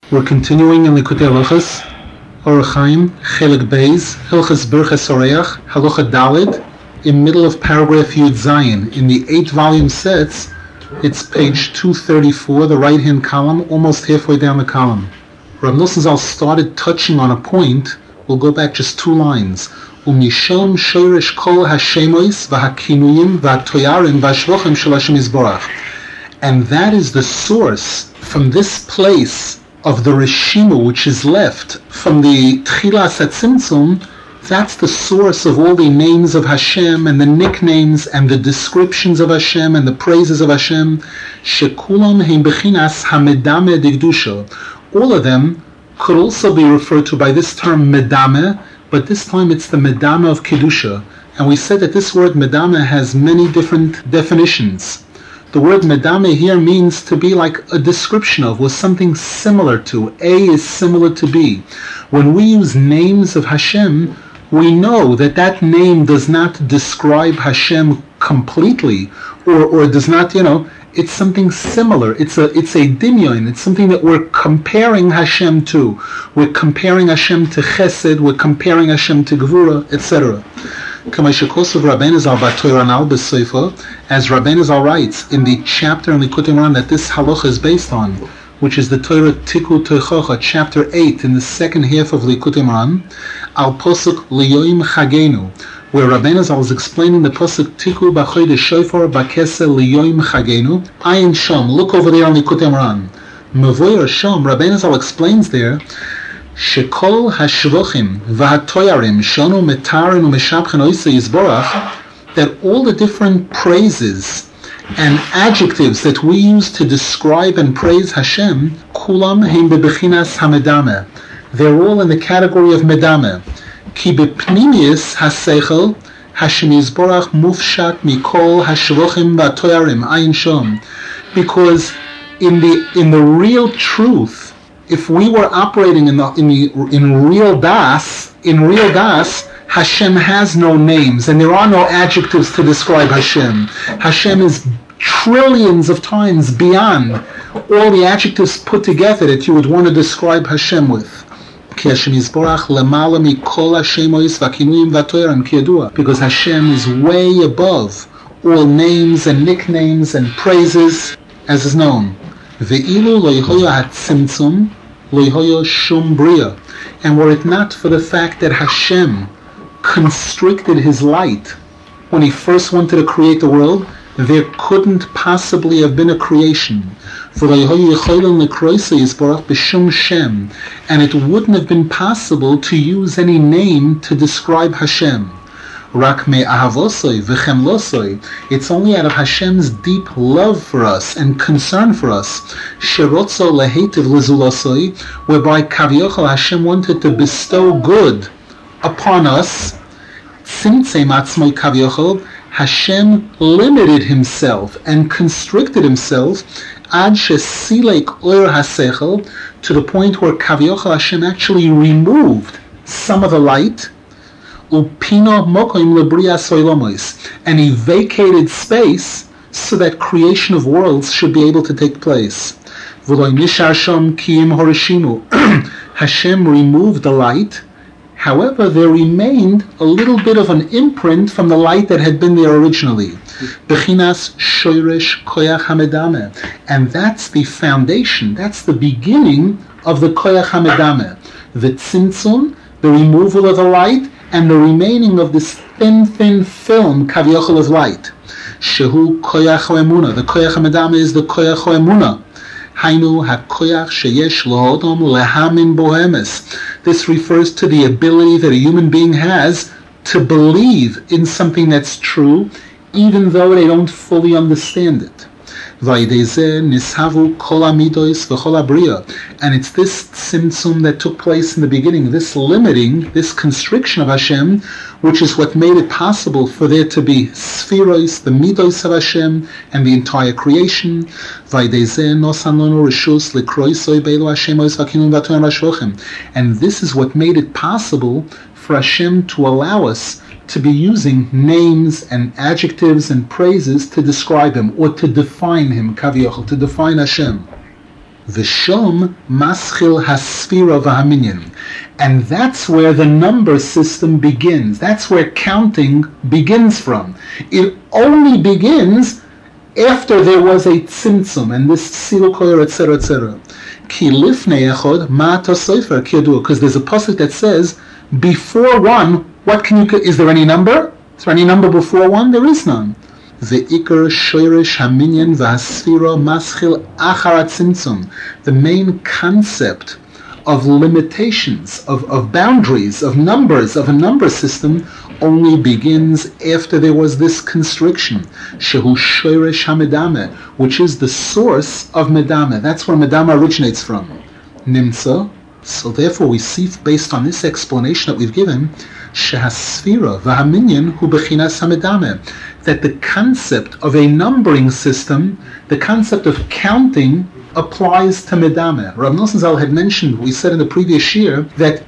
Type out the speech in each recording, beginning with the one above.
We're continuing in Likutei Halachos, Orach Chaim, Chelik Beis, Hilchos Birchas Oreach, Halacha Daled, in middle of paragraph Yud Zayin. In the 8-volume sets, it's page 234, the right-hand column, almost halfway down the column. Rav Nosson Zal started touching on a point. We'll go back just 2 lines. Umishom shoyresh kol hashemois v'hakinuyim v'hatoyarim v'hashvochim shel Hashem Yisborach. And that is the source from this place of the Reshima which is left from the Tchilas HaTzimtzum. That's the source of all the names of Hashem and the nicknames and the descriptions of Hashem and the praises of Hashem. Shekulam heim bechinas hamedame digdusha. All of them could also be referred to by this term medame, but this time it's the medame of Kedusha. And we said that this word medame has many different definitions. The word medame here means to be like a description of, or something similar to. A is similar to B. When we use names of Hashem, we know that that name does not describe Hashem completely, or does not, it's something similar. It's a dimyon. It's something that we're comparing Hashem to. We're comparing Hashem to Chesed. We're comparing Hashem to Gevura, etc. As Rabbeinu Zal writes in the chapter in Likutei Moharan that this halacha is based on, which is the Torah Tikku Teichocha, chapter 8, in the second half of Likutei Moharan, al posuk liyoim chagenu, where Rabbeinu Zal is explaining the posuk Tikku b'chodesh shofar b'keseh liyoim chagenu. Ayin Shom, look over there on Likutei Moharan. Mevoyer Shom, Rabbeinu Zal explains there, Shekol hashvochim v'hatoyarim shonu metarin u'meshabchen oisei yizborach, that all the different praises and adjectives that we use to describe and praise Hashem, kulam heim bebechinas hamedame, they're all in the category of medame. Ki bepnimius haseichel Hashem Yisborach mufshat mikol hashvochim v'hatoyarim ayin shom, because in the real truth, if we were operating in real das, Hashem has no names and there are no adjectives to describe Hashem. Hashem is trillions of times beyond all the adjectives put together that you would want to describe Hashem with. Because Hashem is way above all names and nicknames and praises, as is known. And were it not for the fact that Hashem constricted his light when he first wanted to create the world, there couldn't possibly have been a creation. And it wouldn't have been possible to use any name to describe Hashem. It's only out of Hashem's deep love for us and concern for us, whereby Kaviochel Hashem wanted to bestow good upon us. Hashem limited himself and constricted himself to the point where Kaviochel Hashem actually removed some of the light, and he vacated space so that creation of worlds should be able to take place. Hashem removed the light. However, there remained a little bit of an imprint from the light that had been there originally. Bechinas shoyresh koyach hamedame. And that's the foundation, that's the beginning of the koyach hamedame. The tzimtzum, the removal of the light, and the remaining of this thin film, kaviochel of light. Shehu koyach ho'emuna. The koyach hamedame is the koyach ho'emuna. Hainu hakoyach sheyesh lohodom lehamin bohemes. This refers to the ability that a human being has to believe in something that's true, even though they don't fully understand it. And it's this tzimtzum that took place in the beginning, this limiting, this constriction of Hashem, which is what made it possible for there to be spheros, the midos of Hashem, and the entire creation. And this is what made it possible for Hashem to allow us to be using names and adjectives and praises to describe him, or to define him, kaviyachol, to define Hashem. V'shom maschil hasfira v'haminyan. And that's where the number system begins. That's where counting begins from. It only begins after there was a tzimtzum and this silukoyer, etc., etc. Ki lifnei echod ma'ata sofer kiyadu, because there's a pasuk that says, before one, what can you? Is there any number? Is there any number before one? There is none. Ve'ikar shoyresh haminyan v'hasfira maschil achar tzimtzum. The main concept of limitations, of boundaries, of numbers, of a number system only begins after there was this constriction. Shehu shoyresh hamedame, which is the source of medame. That's where medame originates from. Nimtza. So therefore we see, based on this explanation that we've given, shehasfira v'haminyan hu bechinas hamedame, that the concept of a numbering system, the concept of counting, applies to medame. Rav Nosson Zal had mentioned, we said in the previous year, that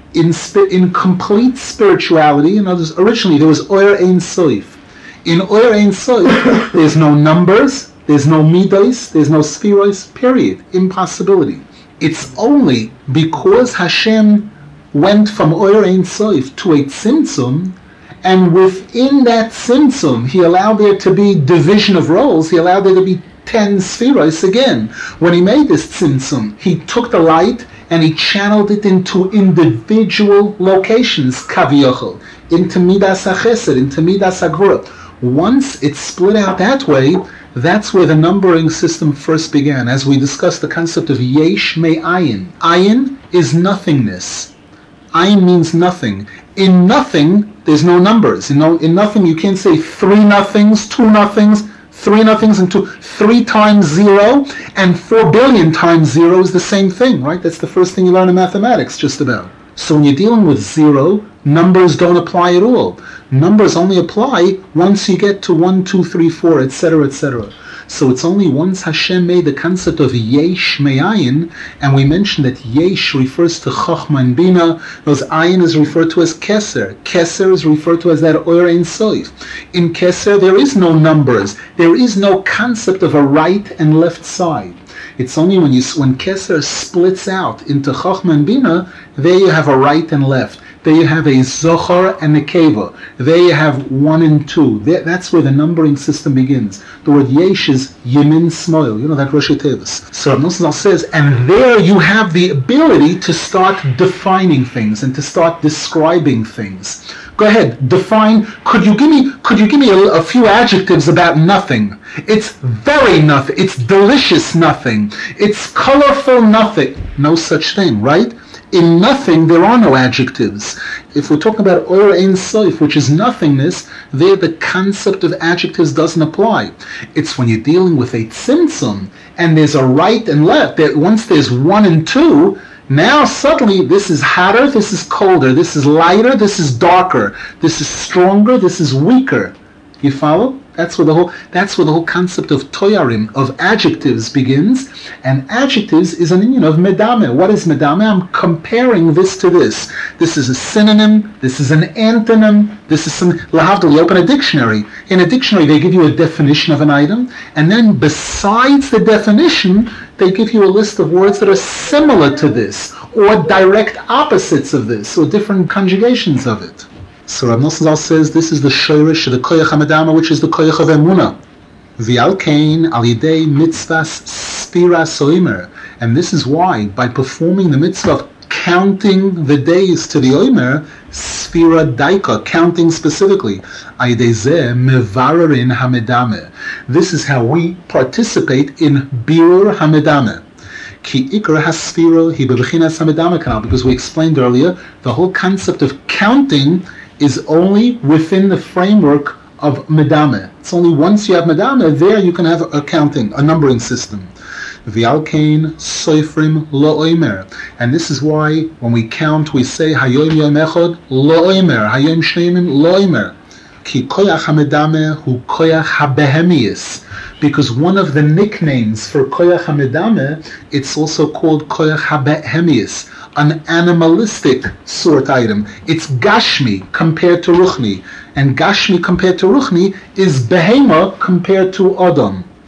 in complete spirituality, in others, originally there was Oyer Ein Soif. In Oyer Ein Soif, there's no numbers, there's no midos, there's no spherois, period. Impossibility. It's only because Hashem went from Oyer Ein Soif to a tzimtzum, and within that tzimtzum, He allowed there to be division of roles, He allowed there to be 10 spherois again. When He made this tzimtzum, He took the light and He channeled it into individual locations, kaviyachol, into midas hachesed, into midas hagvura. Once it's split out that way, that's where the numbering system first began. As we discussed the concept of yesh me ayin. Ayin is nothingness. Ayin means nothing. In nothing, there's no numbers. In nothing, you can't say 3 nothings, 2 nothings, 3 nothings, and 2. 3 times 0 and 4 billion times 0 is the same thing, right? That's the first thing you learn in mathematics, just about. So when you're dealing with 0, numbers don't apply at all. Numbers only apply once you get to 1, 2, 3, 4, etc., etc. So it's only once Hashem made the concept of yesh me'ayin, and we mentioned that yesh refers to chokhmah and bina, those ayin is referred to as keser. Keser is referred to as that oyer ein soif. In keser there is no numbers, there is no concept of a right and left side. It's only when keser splits out into chokhmah and bina, there you have a right and left. There you have a zohar and a keva. There you have 1 and 2. That's where the numbering system begins. The word yesh is yemin smoil. You know that Rosh Tevus. So Rav Nosson says, and there you have the ability to start defining things and to start describing things. Go ahead, define. Could you give me a few adjectives about nothing? It's very nothing. It's delicious nothing. It's colorful nothing. No such thing, right? In nothing, there are no adjectives. If we're talking about Oyer Ein Soif, which is nothingness, there the concept of adjectives doesn't apply. It's when you're dealing with a tzimtzum, and there's a right and left, that once there's 1 and 2, now suddenly this is hotter, this is colder, this is lighter, this is darker, this is stronger, this is weaker. You follow? That's where the whole concept of toyarim, of adjectives, begins. And adjectives is an union of medame. What is medame? I'm comparing this to this. This is a synonym. This is an antonym. This is some lahavdil. You open a dictionary. In a dictionary, they give you a definition of an item, and then besides the definition, they give you a list of words that are similar to this, or direct opposites of this, or different conjugations of it. So Rav Nosson Zal says this is the shoyrish, the koyach hamedama, which is the koyach of emuna. V'al kain al yidei mitzvahs sfira soimer, and this is why, by performing the mitzvah of counting the days to the oimer, sfira daika, counting specifically, ayidei zeh mevarerin hamedame. This is how we participate in birur hamedame. Ki ikar hasfira hi bebechinas hamedame kanal, because we explained earlier the whole concept of counting is only within the framework of medame. It's only once you have medame, there you can have a counting, a numbering system. V'al kain soifrim lo oimer. And this is why when we count, we say hayom yom echad lo oimer, hayom shneimim lo oimer. Ki koyach hamedame hu koyach habehemius. Because one of the nicknames for koyach hamedame, it's also called koyach habehemius, an animalistic sort item. It's gashmi compared to ruchni, and gashmi compared to ruchni is behema compared to adam.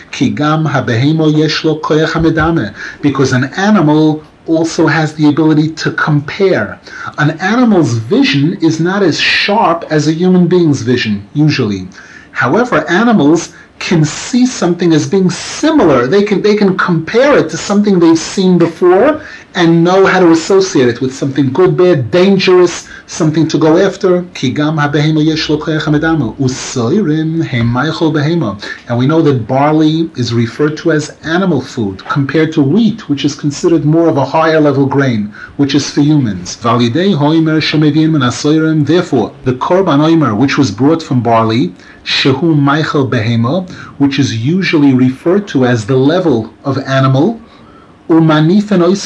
Ki gam habehemo yesh lo koyach hamedame, because an animal also has the ability to compare. An animal's vision is not as sharp as a human being's vision, usually. However, animals can see something as being similar. They can compare it to something they've seen before and know how to associate it with something good, bad, dangerous, something to go after. And we know that barley is referred to as animal food compared to wheat, which is considered more of a higher level grain, which is for humans. Therefore, the korban omer, which was brought from barley, shehu meichel behema, which is usually referred to as the level of animal, and what do we do with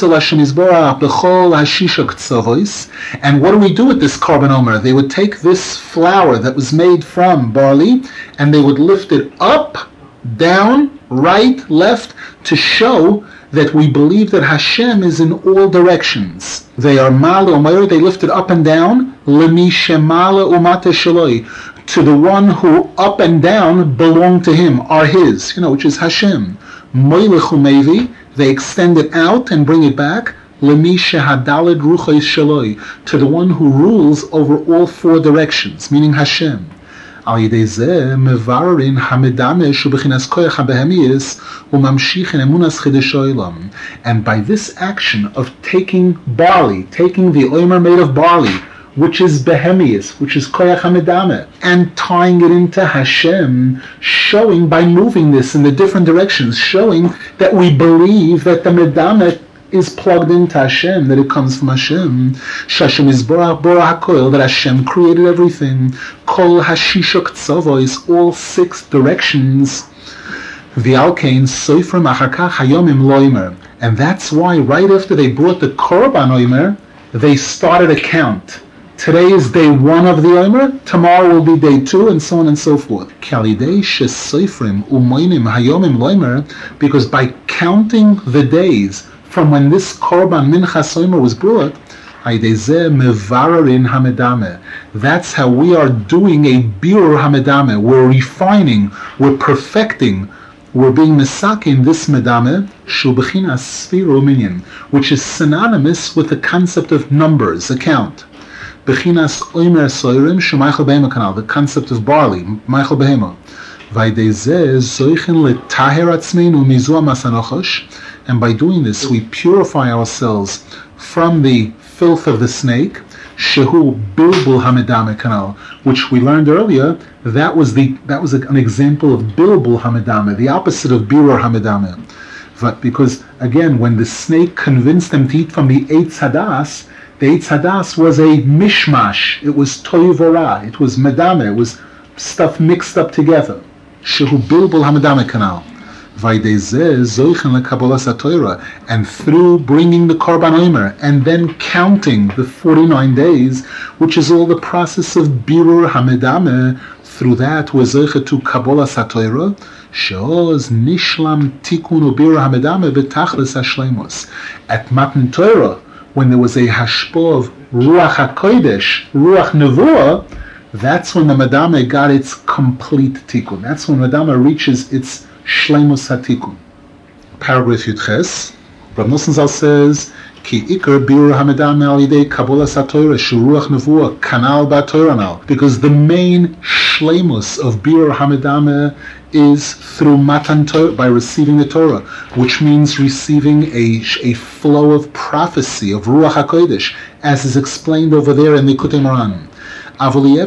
this korban omer? They would take this flour that was made from barley and they would lift it up, down, right, left, to show that we believe that Hashem is in all directions. They are ma'ale u'mayr, they lift it up and down, lemi shema'ale u'mata shaloi, to the one who up and down belong to him, are his, which is Hashem. Moilech u'mevi, they extend it out and bring it back, lemi shehadaled ruchos shaloi, to the one who rules over all four directions, meaning Hashem. Al yedei zeh mevarin hamedame shubechinas koyach habehemius umamshich in emunas chidesh olam. And by this action of taking barley, taking the omer made of barley, which is behemius, which is koyach hamedame, and tying it into Hashem, showing by moving this in the different directions, showing that we believe that the medame is plugged into Hashem, that it comes from Hashem. Shashem is bara hakoil, that Hashem created everything. Kol hashishok tzavos, all six directions. V'alkein soifrim achakach hayomim loimer. And that's why right after they brought the korban omer, they started a count. Today is day 1 of the omer, tomorrow will be day 2, and so on and so forth. Because by counting the days from when this korban minchas omer was brought, that's how we are doing a birur hamedame. We're refining, we're perfecting, we're being mesakin this medame, shu bechinas sfiru minyan, which is synonymous with the concept of numbers, a count. Bechinas omer soirim shu meichel behema kanal, the concept of barley, meichel behema. Vaydezeh zoichen letaher atzmeinu mizu masanochosh. And by doing this, we purify ourselves from the filth of the snake, shehu bilbul hamedame kanal, which we learned earlier. That was an example of bilbul hamedame, the opposite of birur hamedame. But because again, when the snake convinced them to eat from the Eitz Hadas, the Eitz Hadas was a mishmash. It was toiv v'ra. It was medame. It was stuff mixed up together. Shehu bilbul hamedame kanal. And through bringing the korban omer and then counting the 49 days, which is all the process of birur hamedame, through that we're zoche to kabbalas haTorah, she'oz nishlam tikun birur hamedame b'tachlis hashleimus. At Matan Torah, when there was a hashpah of ruach hakodesh, ruach nevuah, that's when the medame got its complete tikkun. That's when medame reaches its Shleimus Hatikun. Paragraph Yudches. Rav Nosson Zal says, Ki ikar birur hamedame al yidei kabbalas haTorah shuruach nevuah kanal ba'Torah, because the main shleimus of birur hamedame is through Matan Torah, by receiving the Torah, which means receiving a flow of prophecy of Ruach HaKodesh, as is explained over there in Likutei Moran. However, even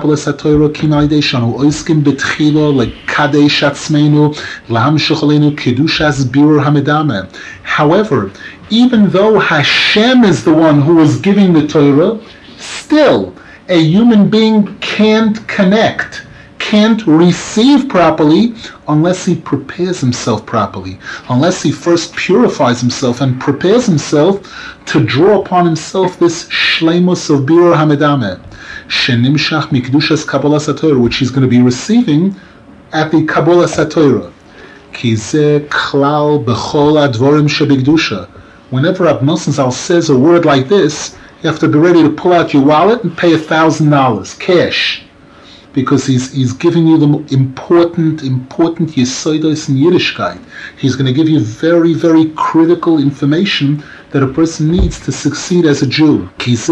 though Hashem is the one who is giving the Torah, still a human being can't connect, can't receive properly unless he prepares himself properly, unless he first purifies himself and prepares himself to draw upon himself this shleimus of birur hamedame, shenimshach mikdushas kabbalas haTorah, which he's going to be receiving at the kabbalas haTorah. Ki ze klal b'chol advorim shebikdusha. Whenever Rav Nosson Zal says a word like this, you have to be ready to pull out your wallet and pay $1,000 cash, because he's giving you the important yesodos in Yiddishkeit. He's going to give you very, very critical information that a person needs to succeed as a Jew. This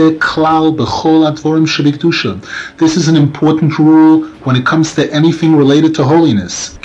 is an important rule when it comes to anything related to holiness.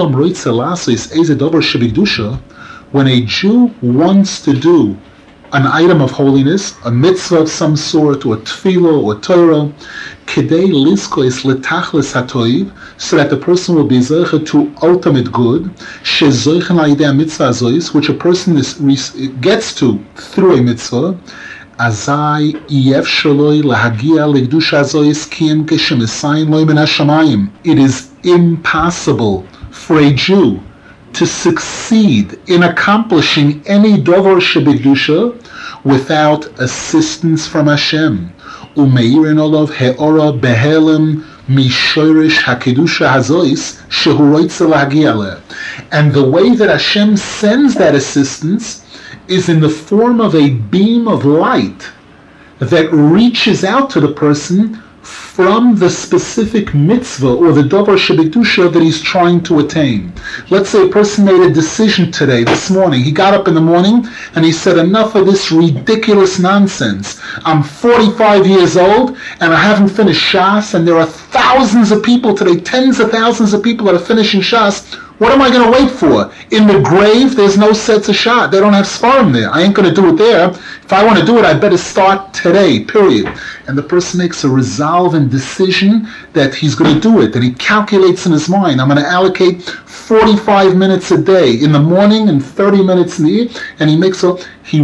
When a Jew wants to do an item of holiness, a mitzvah of some sort, or a tefillah, or Torah, kedei liskois letachlis hatoiv, so that the person will be zeicha to ultimate good, shezoichen al mitzvah zois, which a person gets to through a mitzvah, azai yef shaloi lahagia legdusha zois kiyem keshemesayin loy min hashamayim. It is impossible for a Jew to succeed in accomplishing any dover shebigdusha without assistance from Hashem. Umeirin olav he'ora behelem mishoirish hakedusha hazois shehu roitze lahagia leh. And the way that Hashem sends that assistance is in the form of a beam of light that reaches out to the person from the specific mitzvah or the davar shebikdusha that he's trying to attain. Let's say a person made a decision this morning. He got up in the morning and he said, enough of this ridiculous nonsense. I'm 45 years old and I haven't finished Shas, and there are thousands of people today, tens of thousands of people that are finishing Shas. What am I going to wait for? In the grave, there's no sets of shot. They don't have Sfarim there. I ain't going to do it there. If I want to do it, I better start today, period. And the person makes a resolve and decision that he's going to do it, that he calculates in his mind. I'm going to allocate 45 minutes a day in the morning and 30 minutes in the evening. And he makes a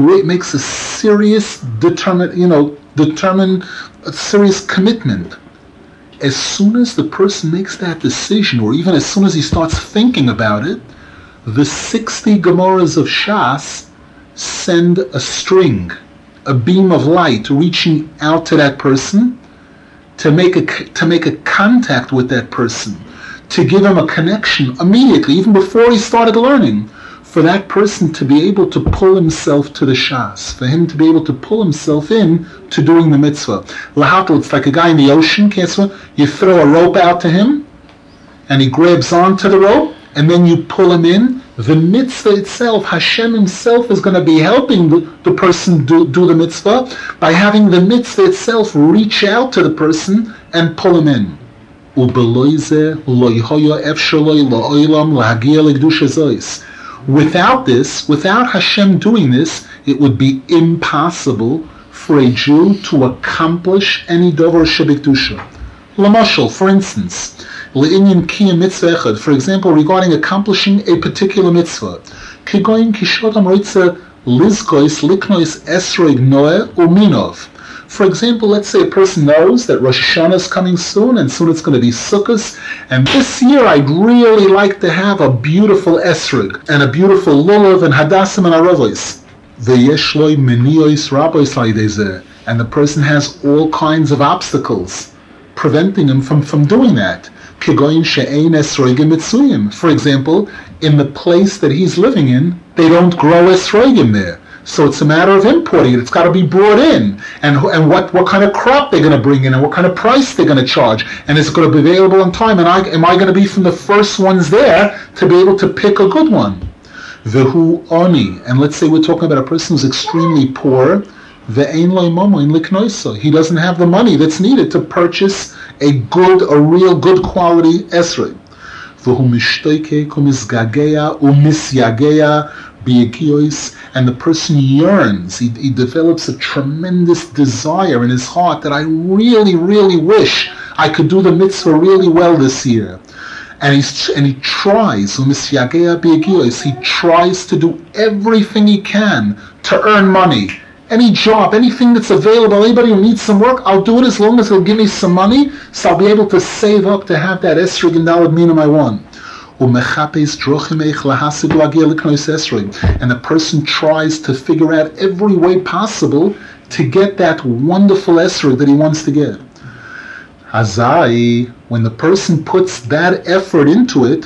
serious, determined, serious commitment. As soon as the person makes that decision, or even as soon as he starts thinking about it, the 60 Gemaras of Shas send a string, a beam of light reaching out to that person to make a contact with that person, to give him a connection immediately, even before he started learning, for that person to be able to pull himself to the Shas, for him to be able to pull himself in to doing the mitzvah. Lahatal, it's like a guy in the ocean, you throw a rope out to him, and he grabs onto the rope, and then you pull him in. The mitzvah itself, Hashem himself is going to be helping the person do the mitzvah by having the mitzvah itself reach out to the person and pull him in. Without this, without Hashem doing this, it would be impossible for a Jew to accomplish any dover shebikdusha. Lamashal, for instance, le'inyan kiyam mitzvah echad, for example, regarding accomplishing a particular mitzvah, kegoyin kishodam roitze lizkois liknois esrog noeh uminov. For example, let's say a person knows that Rosh Hashanah is coming soon, and soon it's going to be Sukkot, and this year I'd really like to have a beautiful esrog, and a beautiful lulav, and hadassim, and aravos. V'yesh lo meniyos rabos laydezeh, and the person has all kinds of obstacles preventing him from doing that. Kegoyin she'ein esrogim mitzuyim. For example, in the place that he's living in, they don't grow esrogim there. So it's a matter of importing it. It's got to be brought in. And what kind of crop they're going to bring in, and what kind of price they're going to charge. And it's going to be available on time. And am I going to be from the first ones there to be able to pick a good one? Vehu oni. And let's say we're talking about a person who's extremely poor. Ve'ein lo momoin liknoisa. He doesn't have the money that's needed to purchase a real good quality esrog. Vehu mishtoike kumisgageya umisyageya. And the person yearns, he develops a tremendous desire in his heart that I really, really wish I could do the mitzvah really well this year. And he tries, he tries to do everything he can to earn money. Any job, anything that's available, anybody who needs some work, I'll do it as long as he'll give me some money, so I'll be able to save up to have that esrog and daled minimum I want. And the person tries to figure out every way possible to get that wonderful esrog that he wants to get. Hazai, when the person puts that effort into it,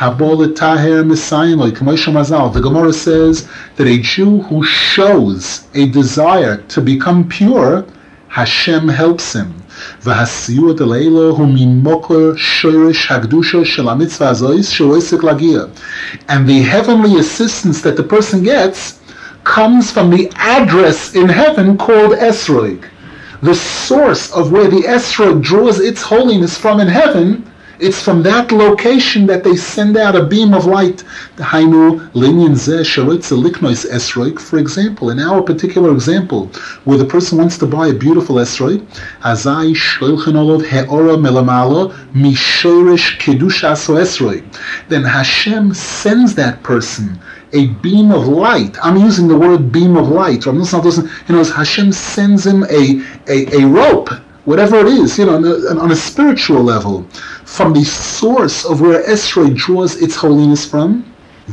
the Gemara says that a Jew who shows a desire to become pure, Hashem helps him. והסיוע דלאילו הוא ממוקר שורש הקדושה של המצווה הזו שהוא עסק להגיע. And the heavenly assistance that the person gets comes from the address in heaven called Esrog. The source of where the Esrog draws its holiness from in heaven, it's from that location that they send out a beam of light. For example, in our particular example, where the person wants to buy a beautiful esrog, then Hashem sends that person a beam of light. I'm using the word beam of light. Hashem sends him a rope, whatever it is, on a spiritual level, from the source of where Esrog draws its holiness from.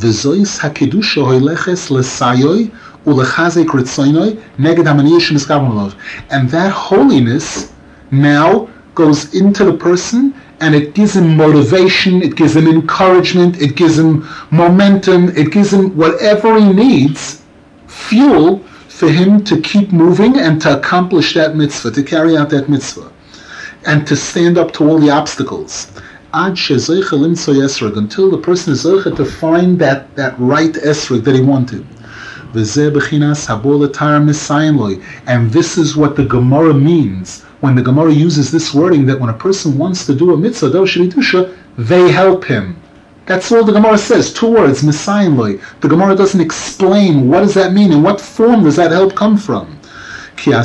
And that holiness now goes into the person, and it gives him motivation, it gives him encouragement, it gives him momentum, it gives him whatever he needs, fuel, for him to keep moving and to accomplish that mitzvah, to carry out that mitzvah, and to stand up to all the obstacles. Until the person is zoche to find that right esrog that he wanted. And this is what the Gemara means when the Gemara uses this wording, that when a person wants to do a mitzvah, they help him. That's all the Gemara says, 2 words, Messiahnloi. The Gemara doesn't explain what does that mean, in what form does that help come from. Rav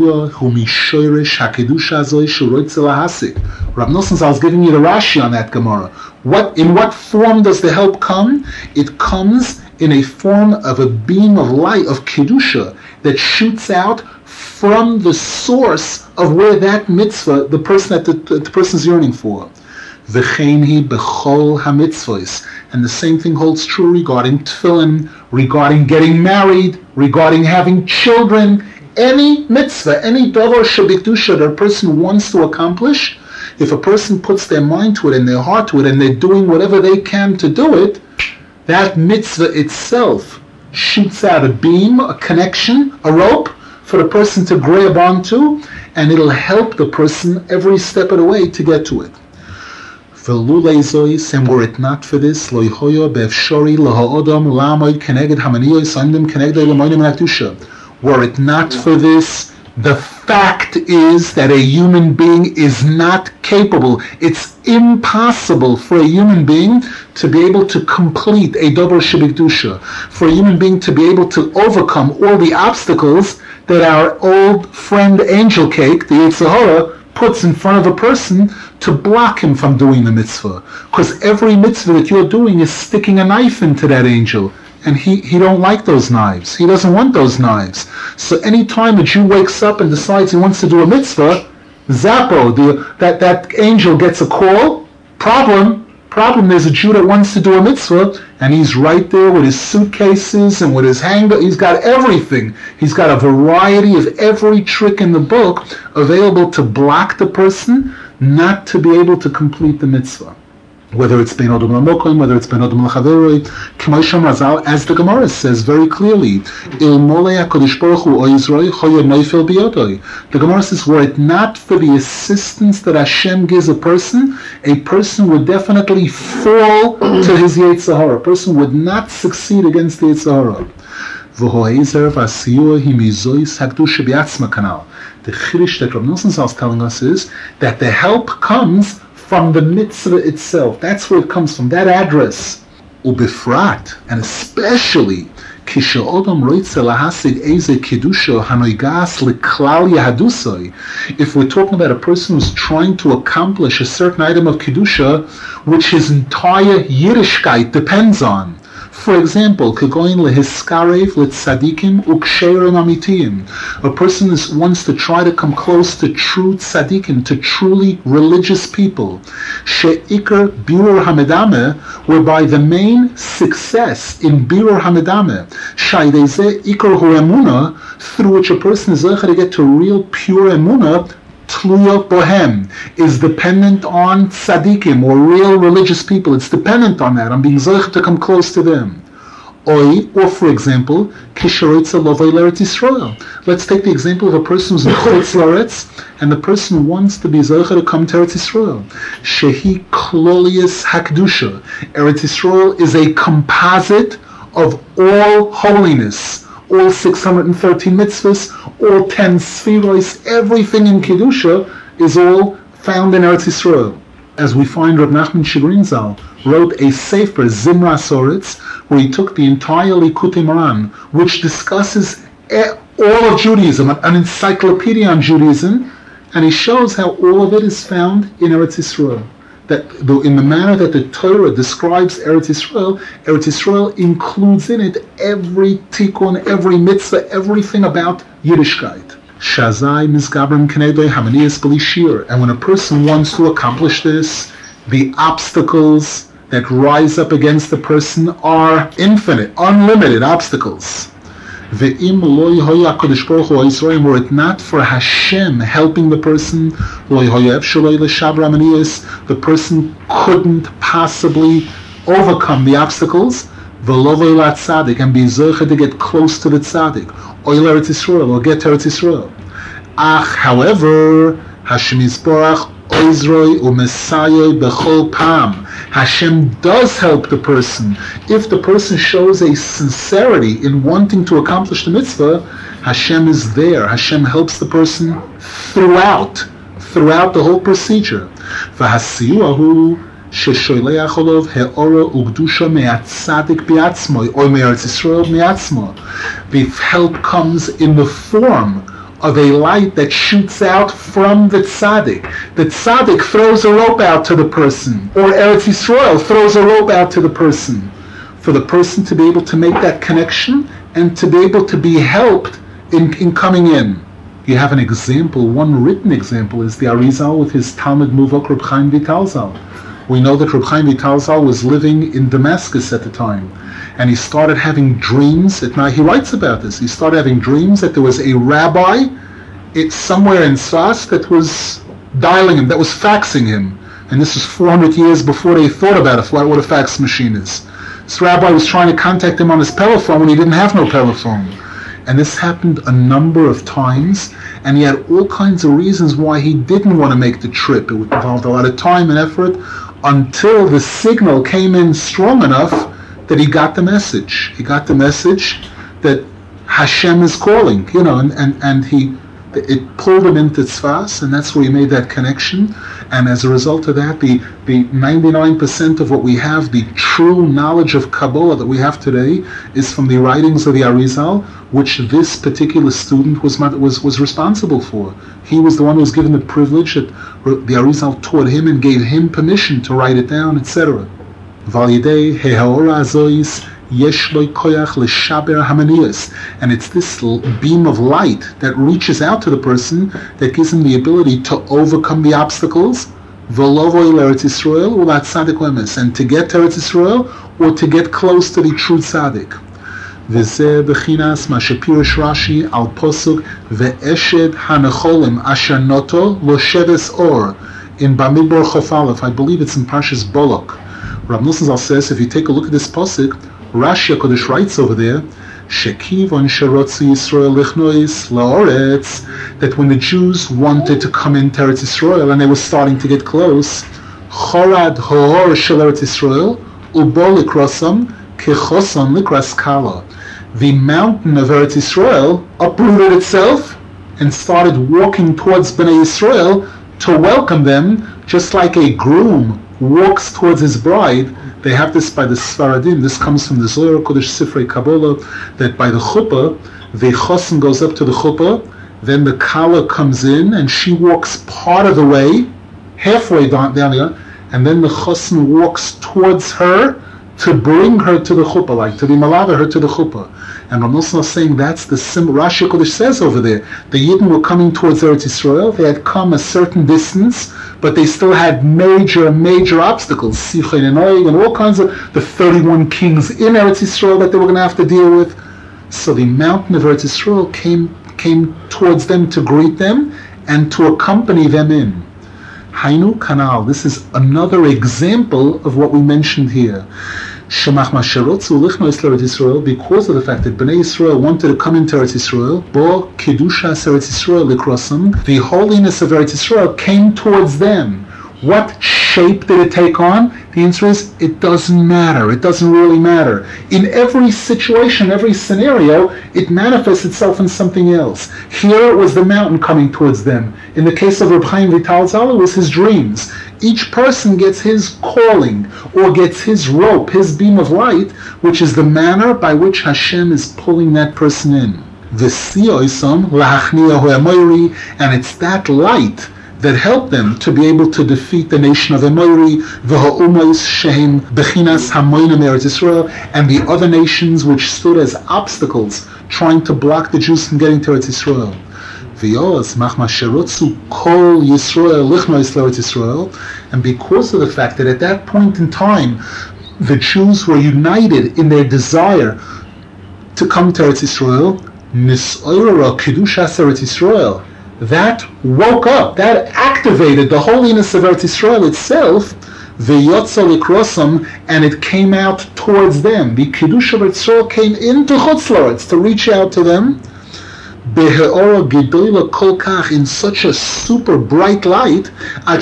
Nosson Zal is giving you the Rashi on that Gemara. In what form does the help come? It comes in a form of a beam of light, of Kedusha, that shoots out from the source of where that mitzvah, the person that the person is yearning for. And the same thing holds true regarding tefillin, regarding getting married, regarding having children. Any mitzvah, any davar shebikdusha that a person wants to accomplish, if a person puts their mind to it and their heart to it, and they're doing whatever they can to do it, that mitzvah itself shoots out a beam, a connection, a rope for the person to grab onto, and it'll help the person every step of the way to get to it. And were it not for this, were it not for this, the fact is that a human being is not capable. It's impossible for a human being to be able to complete a davar shebikdusha, for a human being to be able to overcome all the obstacles that our old friend Angel Cake, the Yetzer Hara, puts in front of a person to block him from doing the mitzvah. Because every mitzvah that you're doing is sticking a knife into that angel. And he don't like those knives. He doesn't want those knives. So any time a Jew wakes up and decides he wants to do a mitzvah, Zappo, that angel gets a call. Problem, there's a Jew that wants to do a mitzvah, and he's right there with his suitcases and with his hanger. He's got everything. He's got a variety of every trick in the book available to block the person not to be able to complete the mitzvah. Whether it's Ben Odom Lamokim, whether it's Ben Odom Lachaveroi, K'moisham Razal, as the Gemara says very clearly, Il Molei HaKadosh Baruch Hu Oizroi Choyer Neifel Biyodoi. The Gemara says, were it not for the assistance that Hashem gives a person would definitely fall to his Yetzer Hara. A person would not succeed against the Yetzer Hara. V'ho'ezer v'asiyur himizois hakdusha b'atzma kanal. The Chiddush that Rav Nosson Zal is telling us is that the help comes from the mitzvah itself. That's where it comes from, that address. Ubifrat, and especially if we're talking about a person who's trying to accomplish a certain item of kedusha which his entire Yiddishkeit depends on. For example, a person wants to try to come close to true tzaddikim, to truly religious people. She'ikar birur hamedameh, whereby the main success in birur hamedameh, shaydeze ikar hu emunah, through which a person is able to get to real pure emunah, tluya bohem, is dependent on tzaddikim or real religious people. It's dependent on that. I'm being zoich to come close to them. Or for example, Kisharoitza Lovay L'Eretz Yisrael. Let's take the example of a person who's in Chutz L'Aretz, and the person wants to be Zocher to come to Eretz Yisrael. Shehi Klolius Hakdusha. Eretz Yisrael is a composite of all holiness, all 613 mitzvahs, all 10 spheros, everything in Kedusha is all found in Eretz Yisrael. As we find Reb Nachman Shigrin Zal wrote a Sefer, Zimra Soritz, where he took the entire Likutei Moharan, which discusses all of Judaism, an encyclopedia on Judaism, and he shows how all of it is found in Eretz Yisrael. That in the manner that the Torah describes Eretz Yisrael includes in it every tikkun, every mitzvah, everything about Yiddishkeit. Shazai Mizgabrim Knedei Hamaniyas B'Lishir. And when a person wants to accomplish this, the obstacles that rise up against the person are infinite, unlimited obstacles. Ve'im lo yehoya HaKadosh Baruch Hu Yisrael, were it not for Hashem helping the person, lo yehoya efshaloi l'shaber hamaniyos, the person couldn't possibly overcome the obstacles. V'lo v'olat tzaddik, and be zoche to get close to the tzaddik, or Eretz Yisrael, or get to Eretz Yisrael. However, Hashem Yisborach Oizroi u'Mesayoi b'chol pam. Hashem does help the person. If the person shows a sincerity in wanting to accomplish the mitzvah, Hashem is there. Hashem helps the person throughout the whole procedure. V'hasiyuahu shesholeach olov he'ora u'gdusha me'atzadik bi'atzmo, or me'eretz Yisrael me'atzmo. The help comes in the form of a light that shoots out from the tzaddik. The tzaddik throws a rope out to the person, or Eretz Yisrael throws a rope out to the person, for the person to be able to make that connection and to be able to be helped in coming in. You have an example, one written example is the Arizal with his Talmud Muvok Reb Chaim Vital Zal. We know that Reb Chaim Vital Zal was living in Damascus at the time, and he started having dreams. He writes about this. He started having dreams that there was a rabbi somewhere in Sfas that was dialing him, that was faxing him. And this was 400 years before they thought about what a fax machine is. This rabbi was trying to contact him on his telephone when he didn't have no telephone. And this happened a number of times, and he had all kinds of reasons why he didn't want to make the trip. It involved a lot of time and effort, until the signal came in strong enough that he got the message. He got the message that Hashem is calling, and it pulled him into Tzfas, and that's where he made that connection. And as a result of that, the 99% of what we have, the true knowledge of Kabbalah that we have today, is from the writings of the Arizal, which this particular student was responsible for. He was the one who was given the privilege that the Arizal taught him and gave him permission to write it down, etc. Validei hehaora azois yeshloi koyach l'shaber hamaniyos, and it's this beam of light that reaches out to the person that gives him the ability to overcome the obstacles. V'lovoi l'Eretz Yisrael u'lat tzaddik lemes, and to get to Eretz Yisrael or to get close to the true tzaddik. V'zeh b'chinas ma shepirish Rashi al posuk ve'eshed hanecholim asher noto lo sheves or in Bamidbar Chof Aleph. I believe it's in Parshas Bolok. Rav Nosson Zal says, if you take a look at this pasuk, Rashi HaKodesh writes over there, Shekivon sherotzu Yisrael lichnois la'oretz, that when the Jews wanted to come into Eretz Yisrael and they were starting to get close, Chorad ho'or shel Eretz Yisrael ubo likrosam kechoson likras kala. The mountain of Eretz Yisrael uprooted itself and started walking towards Bnei Yisrael to welcome them, just like a groom walks towards his bride. They have this by the Sfaradim. This comes from the Zohar Kodesh Sifrei Kabbalah, that by the chuppah, the chosin goes up to the chuppah, then the kala comes in, and she walks part of the way, halfway down there, and then the chosin walks towards her to bring her to the chuppah, like to be malava her to the chuppah. And Rav Nosson is saying that's the symbol. Rashi HaKodesh says over there, the Yidden were coming towards Eretz Yisrael. They had come a certain distance, but they still had major obstacles, Sichon and Oig, and all kinds of the 31 kings in Eretz Yisrael that they were going to have to deal with. So the mountain of Eretz Yisrael came towards them to greet them and to accompany them in. Hainu Kanal. This is another example of what we mentioned here. Shemach Masherotzu Lichnois Eretz Yisrael, because of the fact that Bnei Yisrael wanted to come into Eretz Yisrael, Bo Kedushas Eretz Yisrael Likrosam, the holiness of Eretz Yisrael came towards them. What shape did it take on? The answer is, it doesn't matter. It doesn't really matter. In every situation, every scenario, it manifests itself in something else. Here it was the mountain coming towards them. In the case of Reb Chaim Vital Zal, it was his dreams. Each person gets his calling, or gets his rope, his beam of light, which is the manner by which Hashem is pulling that person in. And it's that light that helped them to be able to defeat the nation of Emoiri, and the other nations which stood as obstacles, trying to block the Jews from getting to Eretz Yisrael. And because of the fact that at that point in time, the Jews were united in their desire to come to Eretz Yisrael, that woke up, that activated the holiness of Eretz Yisrael itself, and it came out towards them. The Kiddush of Eretz Yisrael came into Chutz La'aretz to reach out to them, in such a super bright light, to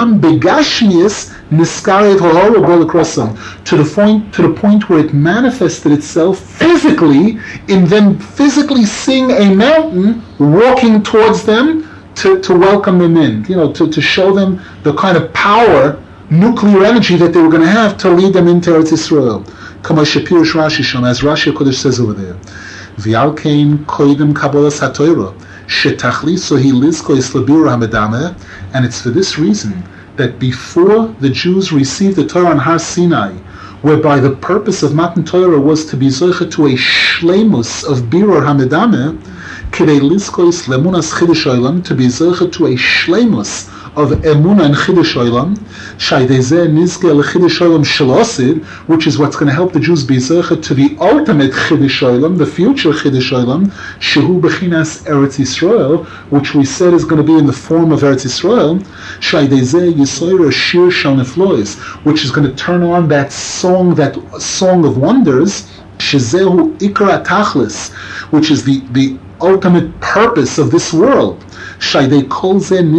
the point where it manifested itself physically in them physically seeing a mountain walking towards them to welcome them in, to show them the kind of power, nuclear energy that they were going to have to lead them into Eretz Yisrael. As Rashi HaKodesh says over there. V'alkein koidem kabbalas ha'torah shetachliso hi lizkois lebirur hamedameh, and it's for this reason that before the Jews received the Torah on Har Sinai, whereby the purpose of Matan Torah was to be zoche to a shleimus of birur hamedameh, kidei lizkois lemunas chidush olam, to be zoche to a shleimus of Emunah and Chiddush Olam, Shaydezeh Nizke L'Chiddush Olam Shalosid, which is what's going to help the Jews be Zercha to the ultimate Chiddush Olam, the future Chiddush Olam, Shehu Bechinas Eretz Yisrael, which we said is going to be in the form of Eretz Yisrael, Shaydezeh Yisoyer Shir Shal Neflois, which is going to turn on that song of wonders, Shezehu Ikra Tachlis, which is the ultimate purpose of this world. Through which we're going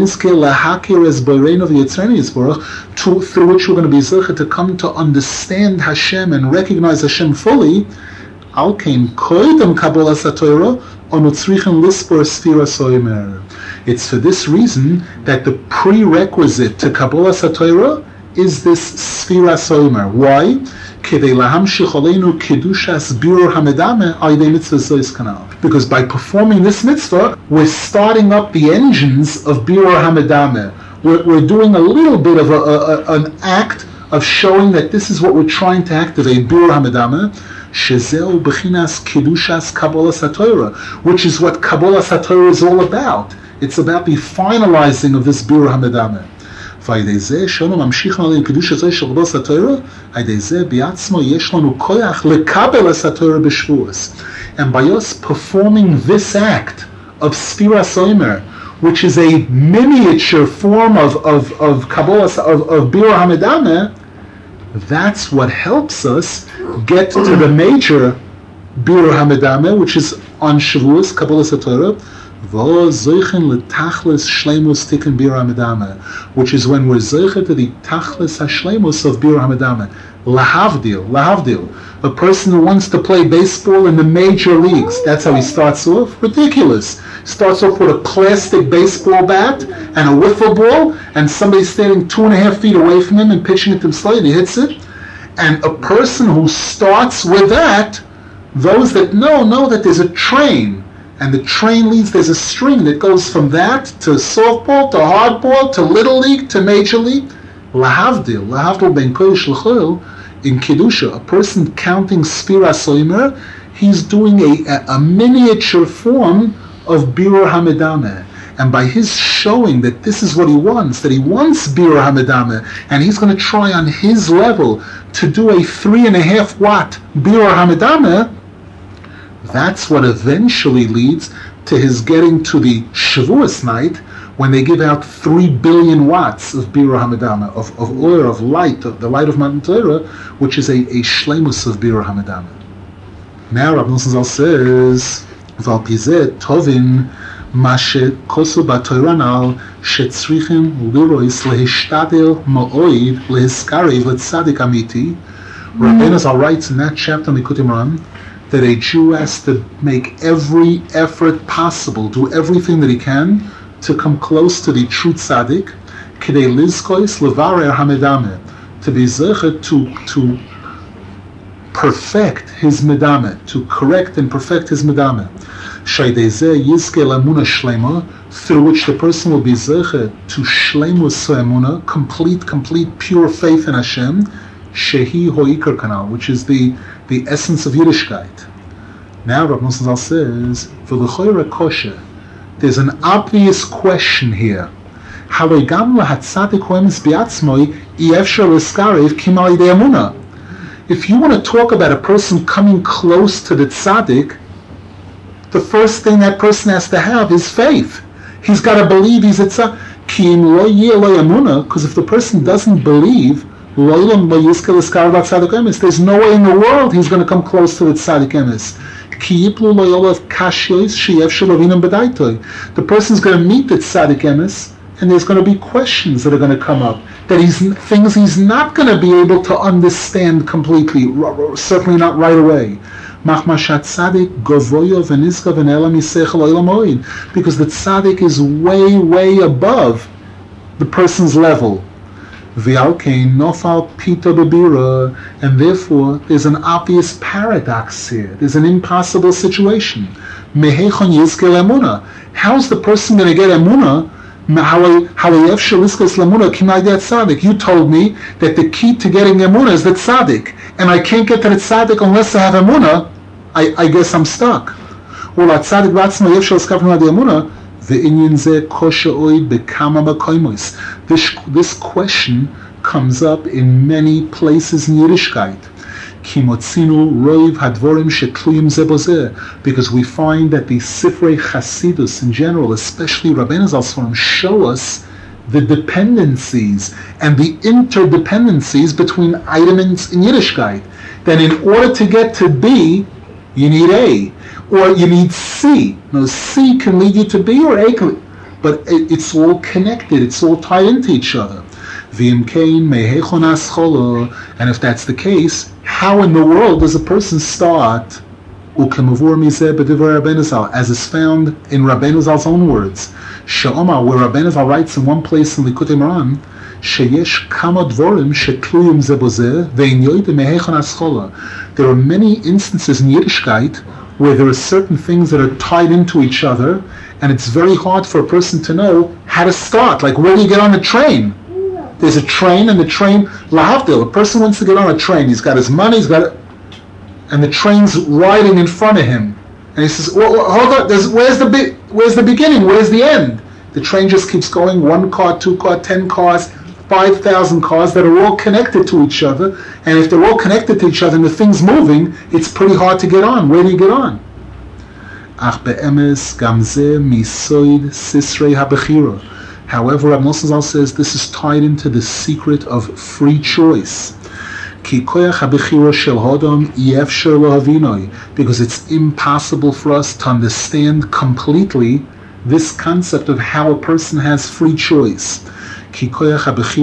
to be zechah to come to understand Hashem and recognize Hashem fully. It's for this reason that the prerequisite to Kabbalas HaTorah is this Sfira Soimer. Why? Because by performing this mitzvah, we're starting up the engines of Birur Hamedameh. We're doing a little bit of an act of showing that this is what we're trying to activate, Birur Hamedameh, Shezeu Bechinas Kedushas Kabbalas HaTorah, which is what Kabbalas HaTorah is all about. It's about the finalizing of this Birur Hamedameh. And by us performing this act of Sfira Soimer, which is a miniature form of Kabbalas, of Birur Hamedameh, that's what helps us get to the major Birur Hamedameh, which is on Shavuos, Kabbalas HaTorah, which is when we're zeicha to the tachlis hashleimus of Birur Hamedameh. Lahavdil. A person who wants to play baseball in the major leagues, that's how he starts off? Ridiculous. Starts off with a plastic baseball bat and a wiffle ball, and somebody standing 2.5 feet away from him and pitching it to him slowly, he hits it. And a person who starts with that, those that know that there's a train, and the train leads, there's a string that goes from that to softball, to hardball, to little league, to major league. Lahavdil ben kodesh l'chol, in Kedusha, a person counting Sfira Soimer, he's doing a miniature form of Birur Hamedameh. And by his showing that this is what he wants, that he wants Birur Hamedameh, and he's going to try on his level to do a 3.5 watt Birur Hamedameh, that's what eventually leads to his getting to the Shavuos night, when they give out 3 billion watts of Bira Hamadama, of oil, of light, of the light of Matan Torah, which is a shleimus of Bira Hamadama. Now Rabbi Nosson Zal says, Val Pizet Tovin Mashe Kosu Batoiranal Shetzrichim Lirois Lehishtadil Ma'oid Lehiskarev Letzadik Amiti. Rabbeinu Zal writes in that chapter in Likutei Moharan that a Jew has to make every effort possible, do everything that he can to come close to the true tzaddik, Kidei Lizkois Levarer Hamedame, to be zeichet to perfect his medame, to correct and perfect his medame. Shaydezeh Yizke Lamuna Shlema, through which the person will be zeichet to Shlemus Emuna, complete pure faith in Hashem, Shehi Hoikar Kanal, which is the essence of Yiddishkeit. Now Rav Nosson Zal says, V'lechoyre kosher, there's an obvious question here. Halogam lahatzadik hoemes biatzmoi iefshar leskarev kimal idei amuna. If you want to talk about a person coming close to the tzaddik, the first thing that person has to have is faith. He's got to believe he's a tzaddik. Because if the person doesn't believe, there's no way in the world he's going to come close to the tzaddik emes. The person's going to meet the tzaddik emes, and there's going to be questions that are going to come up, things he's not going to be able to understand completely, certainly not right away. Because the tzaddik is way above the person's level. And therefore there's an obvious paradox here. There's an impossible situation. How's the person going to get emunah? You told me that the key to getting emunah is the tzaddik, and I can't get to the tzaddik unless I have emunah. I guess I'm stuck. This question comes up in many places in Yiddishkeit. Because we find that the Sifrei Chasidus in general, especially Rabbeinu Zal Sforim, show us the dependencies and the interdependencies between items in Yiddishkeit. That in order to get to B, you need A, or you need C. Now, C can lead you to B, or A can, but it's all connected. It's all tied into each other. And if that's the case, how in the world does a person start? As is found in Rabbeinu Zal's own words, where Rabbeinu Zal writes in one place in Likutei Moharan, there are many instances in Yiddishkeit where there are certain things that are tied into each other, and it's very hard for a person to know how to start. Like, where do you get on a train? There's a train, and the train, lahavdil, a person wants to get on a train, he's got his money, and the train's riding in front of him. And he says, well, hold on, where's the beginning, where's the end? The train just keeps going, 1 car, 2 car, 10 cars, 5,000 cars that are all connected to each other, and if they're all connected to each other and the thing's moving, it's pretty hard to get on. Where do you get on? However, Rav Nosson Zal says this is tied into the secret of free choice. Because it's impossible for us to understand completely this concept of how a person has free choice. Whereby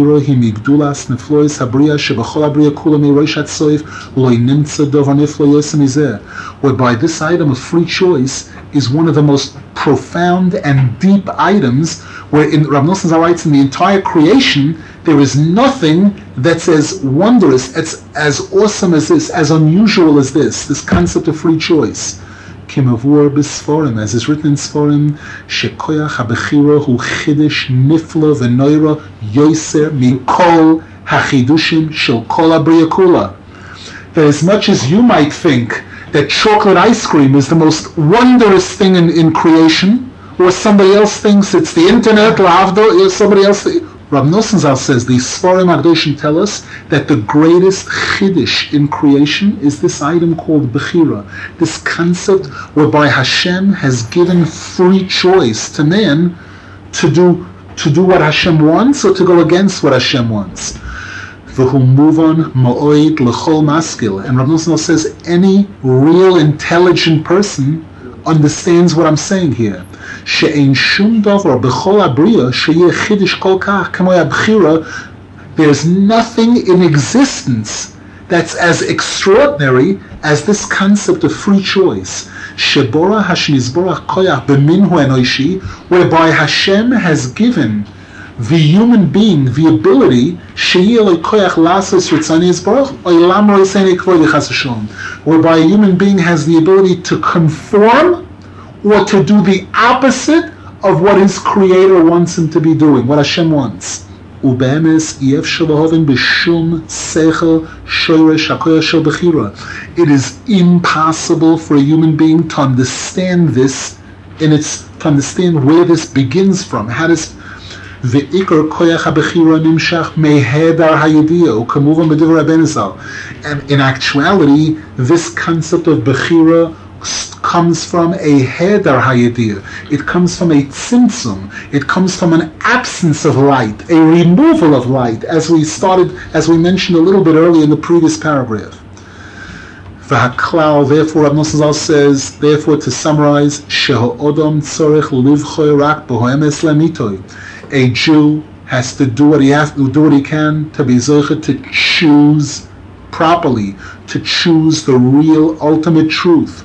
this item of free choice is one of the most profound and deep items, where in Rav Nosson Zal writes, in the entire creation there is nothing that's as wondrous, as awesome as this, as unusual as this concept of free choice. Kimavur b'sforim, as is written in Sforim, shekoyach habechira hu chidish nifla v'noira yoser mikol hachidushim shel kol habriya kula. That as much as you might think that chocolate ice cream is the most wondrous thing in creation, or somebody else thinks it's the internet, or somebody else. Rav Nosson Zal says the Sforim HaKadoshim tell us that the greatest chiddush in creation is this item called Bechira, this concept whereby Hashem has given free choice to man to do what Hashem wants or to go against what Hashem wants. V'hu muvan ma'oid l'chol maskil. And Rav Nosson says any real intelligent person understands what I'm saying here. She'ein shum davar b'chol abriya she'yeh chidish kol kach k'moy abchira. There's nothing in existence that's as extraordinary as this concept of free choice. Shebora Hashem Yisborach koyach b'minhu enoishi, whereby Hashem has given the human being the ability whereby a human being has the ability to conform or to do the opposite of what his creator wants him to be doing, what Hashem wants. It is impossible for a human being to understand this to understand where this begins from. How does Ve'ikar koyach habechira nimshach meheder hayidiyah ukamuvam b'divrei Rabbeinu Zal. And in actuality, this concept of bechira comes from a heder hayidiyah. It comes from a tzimtzum. It comes from an absence of light, a removal of light, as we mentioned a little bit earlier in the previous paragraph. V'haklal, therefore, Rav Nosson Zal says, therefore, to summarize, sheho odom tzorech livchoy rak b'hoemes lamitoy. A Jew has to do what he can to be zocher to choose properly, to choose the real ultimate truth.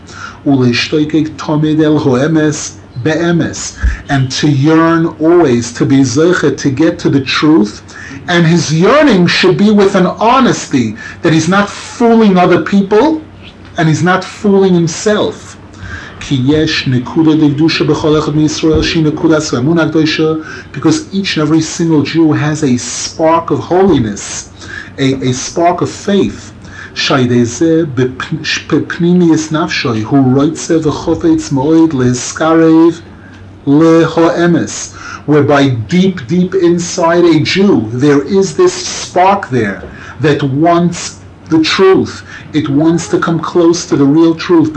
And to yearn always to be zocher to get to the truth. And his yearning should be with an honesty that he's not fooling other people and he's not fooling himself. Because each and every single Jew has a spark of holiness, a spark of faith. Whereby deep inside a Jew, there is this spark there that wants the truth. It wants to come close to the real truth.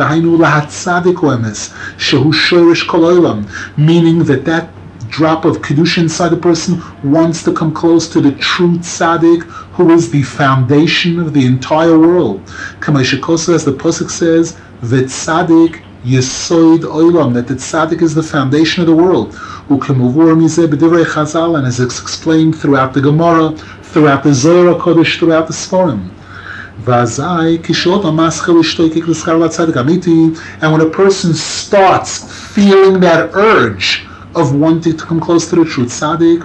Meaning that drop of kedusha inside the person wants to come close to the true tzaddik, who is the foundation of the entire world. As the pasuk says, "V'tzaddik yesoid olam," that the tzaddik is the foundation of the world. And as it's explained throughout the Gemara, throughout the Zohar HaKodesh, throughout the Sforim. And when a person starts feeling that urge of wanting to come close to the truth, tzaddik,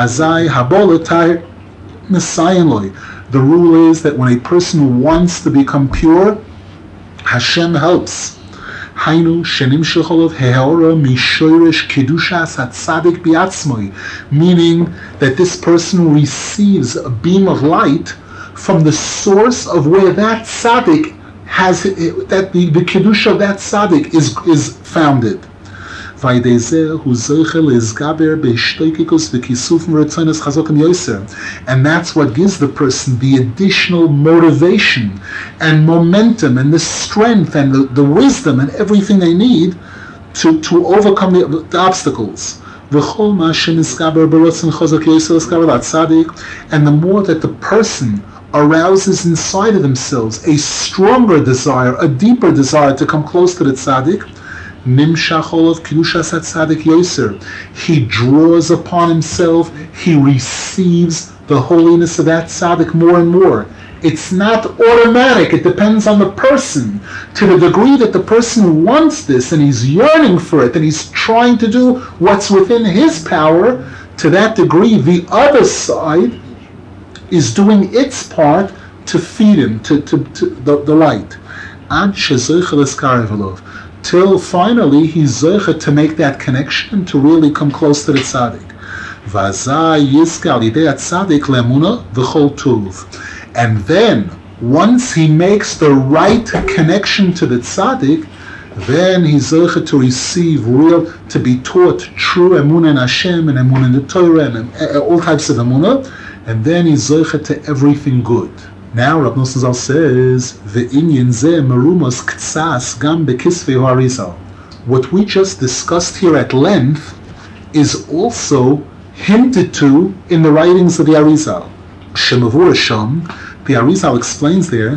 the rule is that when a person wants to become pure, Hashem helps. Meaning that this person receives a beam of light from the source of where that tzaddik has, that the kedusha of that tzaddik is founded. And that's what gives the person the additional motivation and momentum and the strength and the wisdom and everything they need to overcome the obstacles. And the more that the person arouses inside of themselves a stronger desire, a deeper desire to come close to the tzaddik, he draws upon himself, he receives the holiness of that tzaddik more and more. It's not automatic, it depends on the person. To the degree that the person wants this and he's yearning for it and he's trying to do what's within his power, to that degree the other side is doing its part to feed him, to the light. Till finally he's zocher to make that connection, to really come close to the tzaddik. And then, once he makes the right connection to the tzaddik, then he's zocher to receive to be taught true emunah in Hashem and emunah in the Torah and all types of emunah, and then he's zocher to everything good. Now Rav Nosson Zal says, "Ve'inyan zeh merumos ktsas gam bekisvei harizal." What we just discussed here at length is also hinted to in the writings of the Arizal. Shemavur Sham, the Arizal explains there,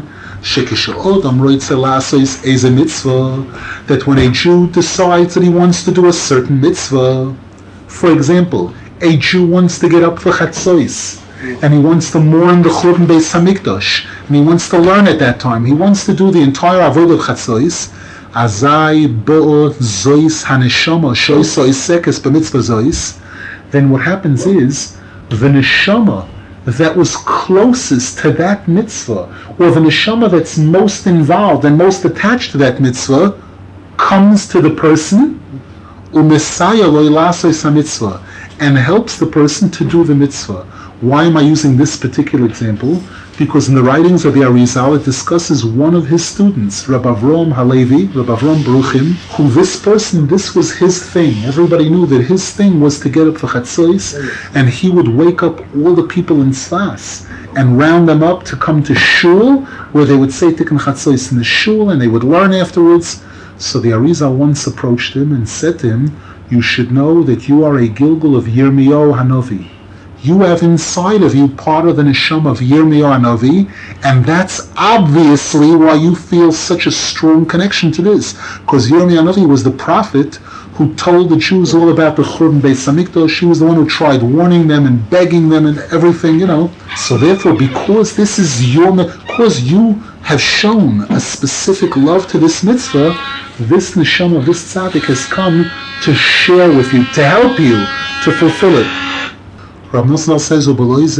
that when a Jew decides that he wants to do a certain mitzvah, for example, a Jew wants to get up for Chatzos, and he wants to mourn the Churban Beis Hamikdash, and he wants to learn at that time. He wants to do the entire avodah of Chatzos. Azai bo zois haneshama shois sekes b'mitzvah zois. Then what happens is the neshama that was closest to that mitzvah, or the neshama that's most involved and most attached to that mitzvah, comes to the person u'mesaya lo ilasos hamitzvah, and helps the person to do the mitzvah. Why am I using this particular example? Because in the writings of the Arizal, it discusses one of his students, Rabbi Avraham Halevi, Rabbi Avraham Baruchim, who this was his thing. Everybody knew that his thing was to get up for Chatzos, and he would wake up all the people in Tzfas and round them up to come to shul, where they would say Tikkun Chatzos in the shul, and they would learn afterwards. So the Arizal once approached him and said to him, "You should know that you are a Gilgul of Yirmiyahu Hanavi. You have inside of you part of the neshama of Yirmiyahu Hanavi, and that's obviously why you feel such a strong connection to this. Because Yirmiyahu Hanavi was the prophet who told the Jews all about the Churban Beis Hamikdash. She was the one who tried warning them and begging them and everything, So therefore, because this is because you have shown a specific love to this mitzvah, this neshama, this tzaddik has come to share with you, to help you to fulfill it." Rav Nosson says,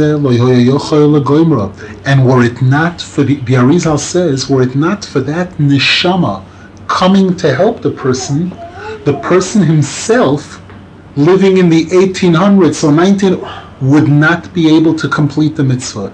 and were it not for the Arizal says, were it not for that neshama coming to help the person himself living in the 1800s or 19 would not be able to complete the mitzvah.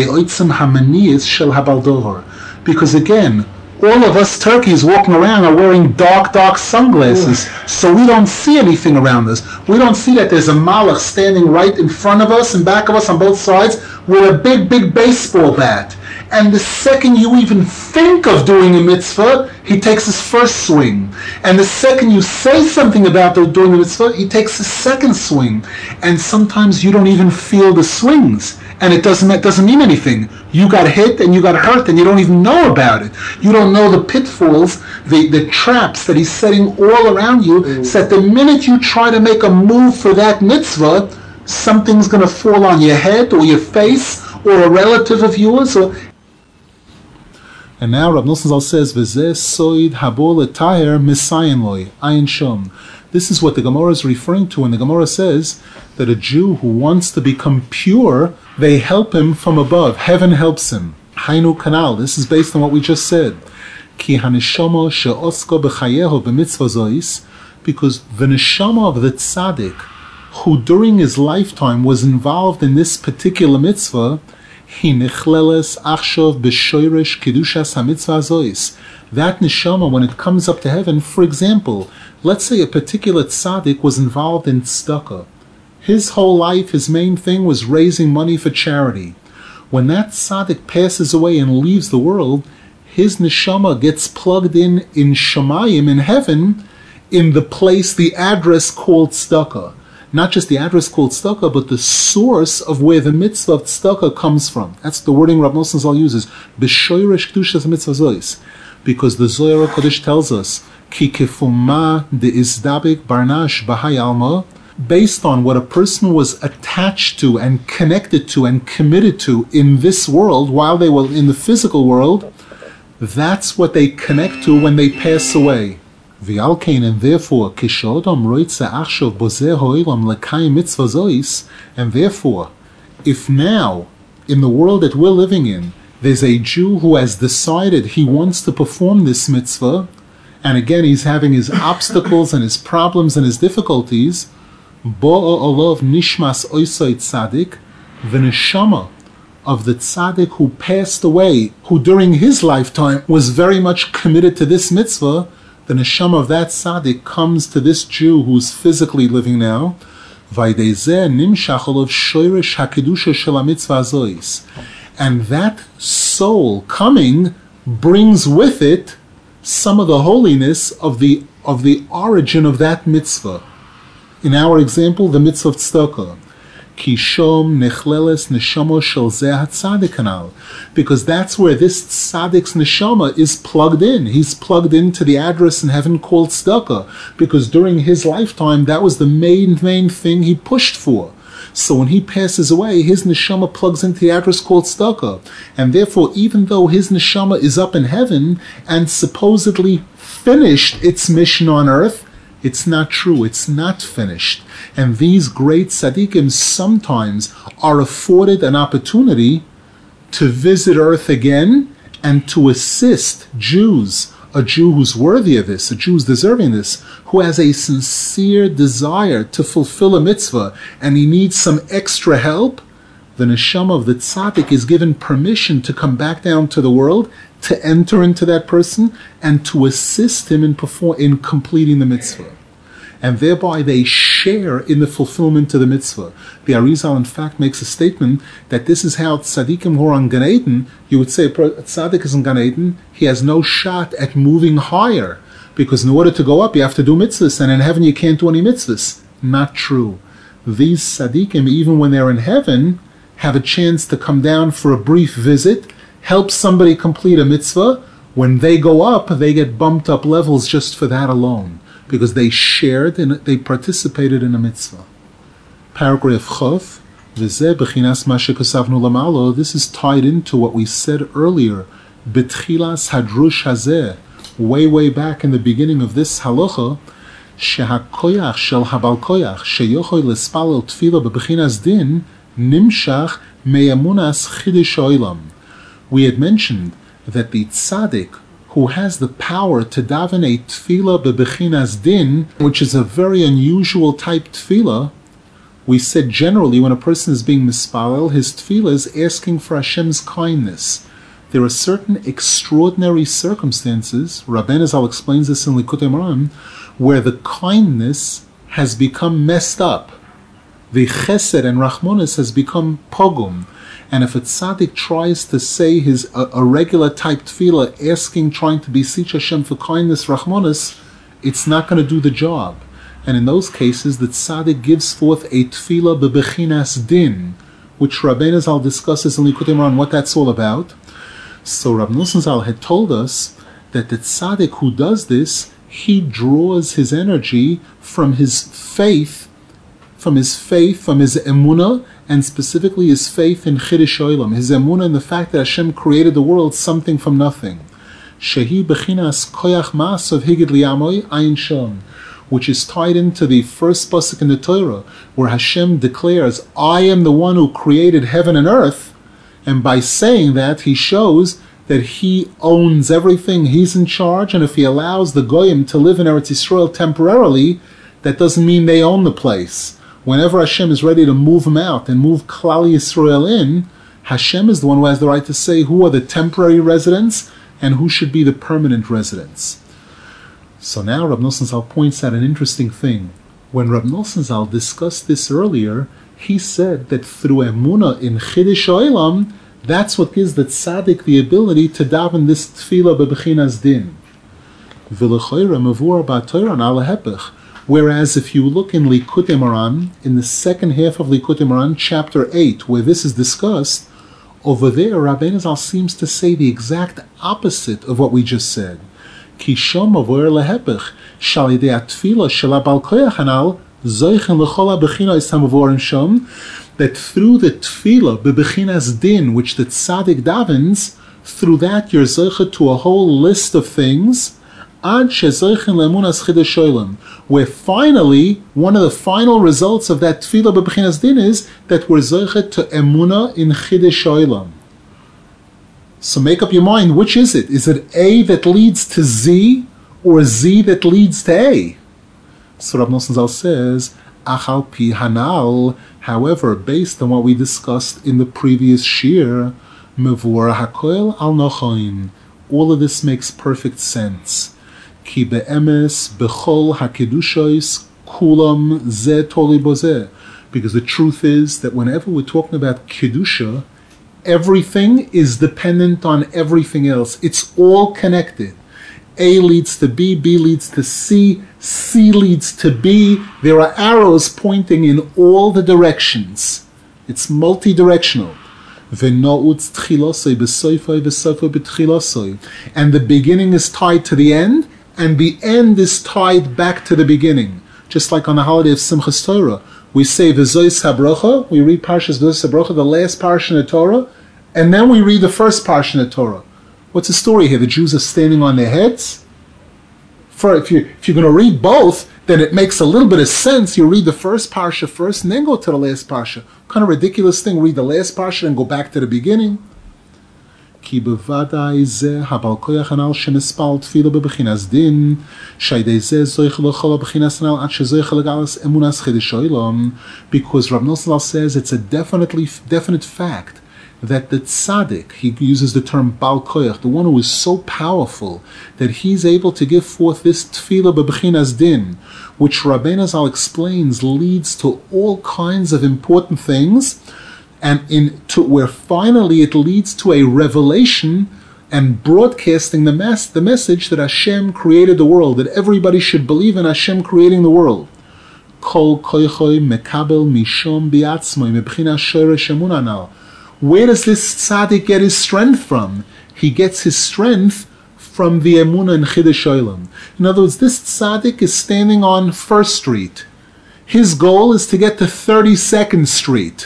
Because again, all of us turkeys walking around are wearing dark sunglasses, so we don't see anything around us. We don't see that there's a malach standing right in front of us and back of us on both sides with a big baseball bat. And the second you even think of doing a mitzvah, he takes his first swing. And the second you say something about doing the mitzvah, he takes his second swing. And sometimes you don't even feel the swings. And it doesn't mean anything. You got hit and you got hurt and you don't even know about it. You don't know the pitfalls, the traps that he's setting all around you, so that the minute you try to make a move for that mitzvah, something's going to fall on your head or your face or a relative of yours. And now Rav Nosson says, "V'zeh soid habo l'taher misayin loy ayin shom." This is what the Gemara is referring to when the Gemara says that a Jew who wants to become pure, they help him from above. Heaven helps him. Hainu kanal. This is based on what we just said. Ki haneshama she'oska b'chayeho b'mitzvah zois, because the neshama of the tzaddik, who during his lifetime was involved in this particular mitzvah, hi nechleles achshov b'shoyresh kedushas hamitzvah zois. That neshama, when it comes up to heaven, for example, let's say a particular tzaddik was involved in tzedakah. His whole life, his main thing was raising money for charity. When that tzaddik passes away and leaves the world, his neshama gets plugged in Shamayim, in heaven, in the place, the address called tzedakah. Not just the address called tzedakah, but the source of where the mitzvah of tzedakah comes from. That's the wording Rav Nosson Zal uses. B'shoyresh kedushas mitzvah zois. Because the Zohar HaKodesh tells us, Ki kefuma de izdabik barnash b'hai alma, based on what a person was attached to and connected to and committed to in this world while they were in the physical world, that's what they connect to when they pass away. V'alkein, and therefore, kishodam roitze achshov bozeh ho'ilam l'kayim mitzvah zois, and therefore, if now, in the world that we're living in, there's a Jew who has decided he wants to perform this mitzvah, and again he's having his obstacles and his problems and his difficulties, Bo'o olov nishmas oisoi tzaddik, the neshama of the tzaddik who passed away, who during his lifetime was very much committed to this mitzvah, the neshama of that tzaddik comes to this Jew who's physically living now, Vaydezeh nimshach olov shoyresh hakedusha shel hamitzvah zois. And that soul coming brings with it some of the holiness of the origin of that mitzvah. In our example, the mitzvah of tzedakah. Kishom nechleles neshama shel zeh hatzadik kanal, because that's where this tzaddik's neshama is plugged in. He's plugged into the address in heaven called tzedakah, because during his lifetime that was the main thing he pushed for. So when he passes away, his neshama plugs into the address called tzedakah, and therefore even though his neshama is up in heaven and supposedly finished its mission on earth, it's not true. It's not finished. And these great tzaddikim sometimes are afforded an opportunity to visit earth again and to assist Jews, a Jew who's worthy of this, a Jew who's deserving this, who has a sincere desire to fulfill a mitzvah and he needs some extra help. The neshama of the tzaddik is given permission to come back down to the world, to enter into that person, and to assist him in completing the mitzvah. And thereby they share in the fulfillment of the mitzvah. The Arizal, in fact, makes a statement that this is how tzaddikim who are on Gan Eden, you would say a tzaddik is in Gan Eden, he has no shot at moving higher, because in order to go up you have to do mitzvahs, and in heaven you can't do any mitzvahs. Not true. These tzaddikim, even when they're in heaven, have a chance to come down for a brief visit, help somebody complete a mitzvah. When they go up, they get bumped up levels just for that alone, because they shared and they participated in a mitzvah. Paragraph Chof, V'zeh b'chinas ma shekosavnu lamalo. This is tied into what we said earlier, B'tchilas hadrush hazeh, way back in the beginning of this halacha, shehakoyach shel habal koyach sheyochoy lespalel tefila b'chinas din nimshach me'emunas chidish oilam. We had mentioned that the tzaddik who has the power to daven a tefillah bebechinas din, which is a very unusual type tefillah. We said generally when a person is being mispalel, his tefillah is asking for Hashem's kindness. There are certain extraordinary circumstances, Rabbeinu Zal explains this in Likutei Moharan, where the kindness has become messed up. The chesed and rachmonis has become pogum. And if a tzaddik tries to say a regular type tefillah, trying to beseech Hashem for kindness, rachmonis, it's not going to do the job. And in those cases, the tzaddik gives forth a tefillah bebechinas din, which Rabbeinu Zal discusses in Likutei Moharan what that's all about. So Rab Nosson Zal had told us that the tzaddik who does this, he draws his energy from his faith, from his emunah, and specifically his faith in Chidish Olam, his emunah in the fact that Hashem created the world something from nothing. Shehi bechinas koyach ma'asav higid liyamoy ayin shon, which is tied into the first pasuk in the Torah, where Hashem declares, I am the one who created heaven and earth, and by saying that, he shows that he owns everything, he's in charge, and if he allows the Goyim to live in Eretz Yisrael temporarily, that doesn't mean they own the place. Whenever Hashem is ready to move him out and move Klal Yisrael in, Hashem is the one who has the right to say who are the temporary residents and who should be the permanent residents. So now Rab Nosson Zal points out an interesting thing. When Rab Nosson Zal discussed this earlier, he said that through emunah in Chidish Olam, that's what gives the tzaddik the ability to daven this tefillah bebechinas din. V'lechoyra mavur ba'Torah ala hepech. Whereas if you look in Likutei Moharan, in the second half of Likutei Moharan, chapter 8, where this is discussed, over there Rabbeinu Zal seems to say the exact opposite of what we just said. Ki shom avoer lehepech, shal yidei atfila shel habal koyach hanal, zoichen l'chol habechinos hamavorim shom, that through the tefillah, bebechinas din, which the tzaddik davens, through that you're zoichet to a whole list of things, ad shezoichen le'emunas chidish olam, where finally, one of the final results of that tefillah bebechinas din is that we're zoichet to emunah in chidish olam. So make up your mind, which is it? Is it A that leads to Z, or Z that leads to A? So Rab Nosson Zal says, Achal pi hanal, however, based on what we discussed in the previous shir, mevur hakoel al nochoin, all of this makes perfect sense. Ki be'emes bechol hakedushois kulam ze toli bozeh. Because the truth is that whenever we're talking about kedusha, everything is dependent on everything else. It's all connected. A leads to B, B leads to C, C leads to B. There are arrows pointing in all the directions. It's multi-directional. And the beginning is tied to the end, and the end is tied back to the beginning. Just like on the holiday of Simchas Torah, we say V'zois HaBrocha, we read Parshas V'zois HaBrocha, the last parsha in the Torah, and then we read the first parsha in the Torah. What's the story here? The Jews are standing on their heads? If you're going to read both, then it makes a little bit of sense. You read the first parsha first and then go to the last parsha. What kind of ridiculous thing, read the last parsha and go back to the beginning? כי בוודאי זה הבעל כוח הנ"ל שמספל תפילה בבחינת דין, שידי זה זוכה לכל הבחינת הנ"ל עד שזוכה לגלות אמונת חידוש העולם. Because Rav Nosson says it's a definite fact that the tzaddik, he uses the term Baal Koyach, the one who is so powerful that he's able to give forth this tefillah b'bechinas din, which Rabbeinu Zal explains leads to all kinds of important things, and where finally it leads to a revelation and broadcasting the message that Hashem created the world, that everybody should believe in Hashem creating the world. Kol koychoi mekabel mishom biatzmoi mebchinas shoresh emunah anal. Where does this tzaddik get his strength from? He gets his strength from the emunah in Chiddush Olam. In other words, this tzaddik is standing on 1st Street. His goal is to get to 32nd Street.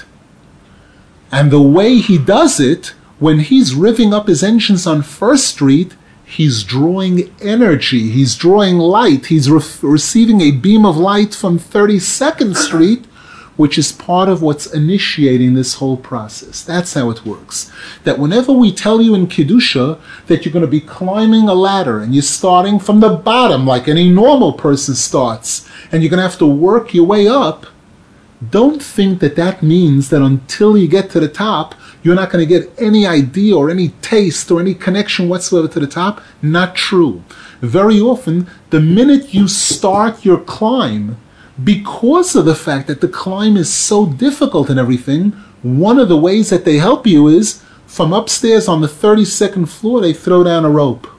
And the way he does it, when he's revving up his engines on 1st Street, he's drawing energy, he's drawing light, he's receiving a beam of light from 32nd Street, which is part of what's initiating this whole process. That's how it works. That whenever we tell you in Kedusha that you're going to be climbing a ladder and you're starting from the bottom like any normal person starts, and you're going to have to work your way up, don't think that that means that until you get to the top, you're not going to get any idea or any taste or any connection whatsoever to the top. Not true. Very often, the minute you start your climb, because of the fact that the climb is so difficult and everything, one of the ways that they help you is, from upstairs on the 32nd floor, they throw down a rope.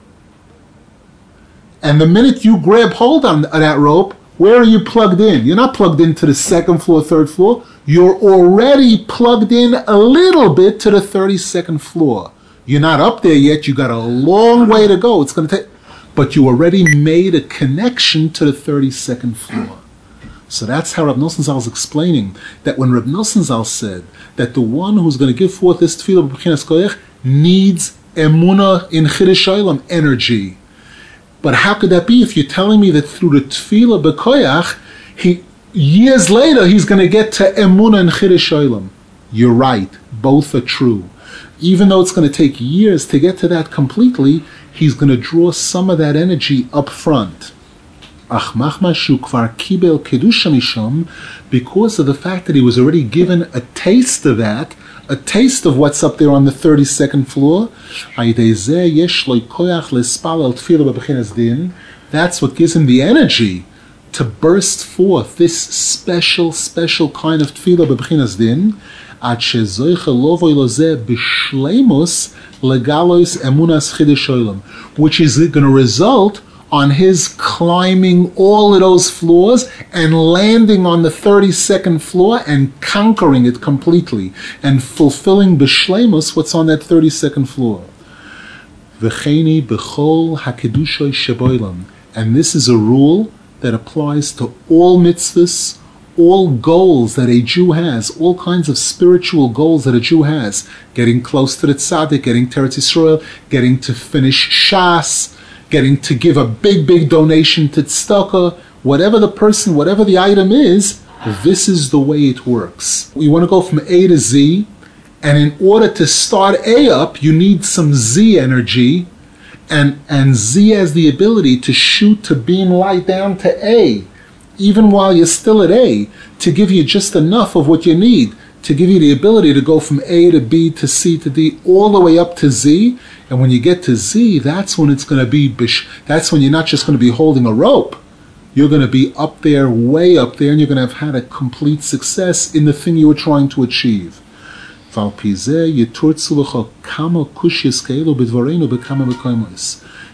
And the minute you grab hold on that rope, where are you plugged in? You're not plugged into the 2nd floor, 3rd floor. You're already plugged in a little bit to the 32nd floor. You're not up there yet. You got a long way to go. It's going to take, but you already made a connection to the 32nd floor. So that's how Rav Nosson Zal is explaining that when Rav Nosson Zal said that the one who's going to give forth this tefillah b'bechinas koyach needs emunah in Chiddush Olam, energy. But how could that be if you're telling me that through the tefillah b'koyach, years later he's going to get to emunah in Chiddush Olam? You're right. Both are true. Even though it's going to take years to get to that completely, he's going to draw some of that energy up front. Because of the fact that he was already given a taste of that, a taste of what's up there on the 32nd floor, that's what gives him the energy to burst forth this special kind of tefillah b'bechinas din, which is going to result on his climbing all of those floors and landing on the 32nd floor and conquering it completely and fulfilling b'shleimus what's on that 32nd floor. V'cheini b'chol hakedushoi sheboilam. And this is a rule that applies to all mitzvahs, all goals that a Jew has, all kinds of spiritual goals that a Jew has. Getting close to the tzaddik, getting to Eretz Yisrael, getting to finish Shas, getting to give a big donation to tzedakah, whatever the item is, this is the way it works. You want to go from A to Z, and in order to start A up, you need some Z energy, and Z has the ability to shoot, to beam light down to A, even while you're still at A, to give you just enough of what you need, to give you the ability to go from A to B to C to D, all the way up to Z. And when you get to Z, that's when it's going to be, that's when you're not just going to be holding a rope. You're going to be up there, way up there, and you're going to have had a complete success in the thing you were trying to achieve.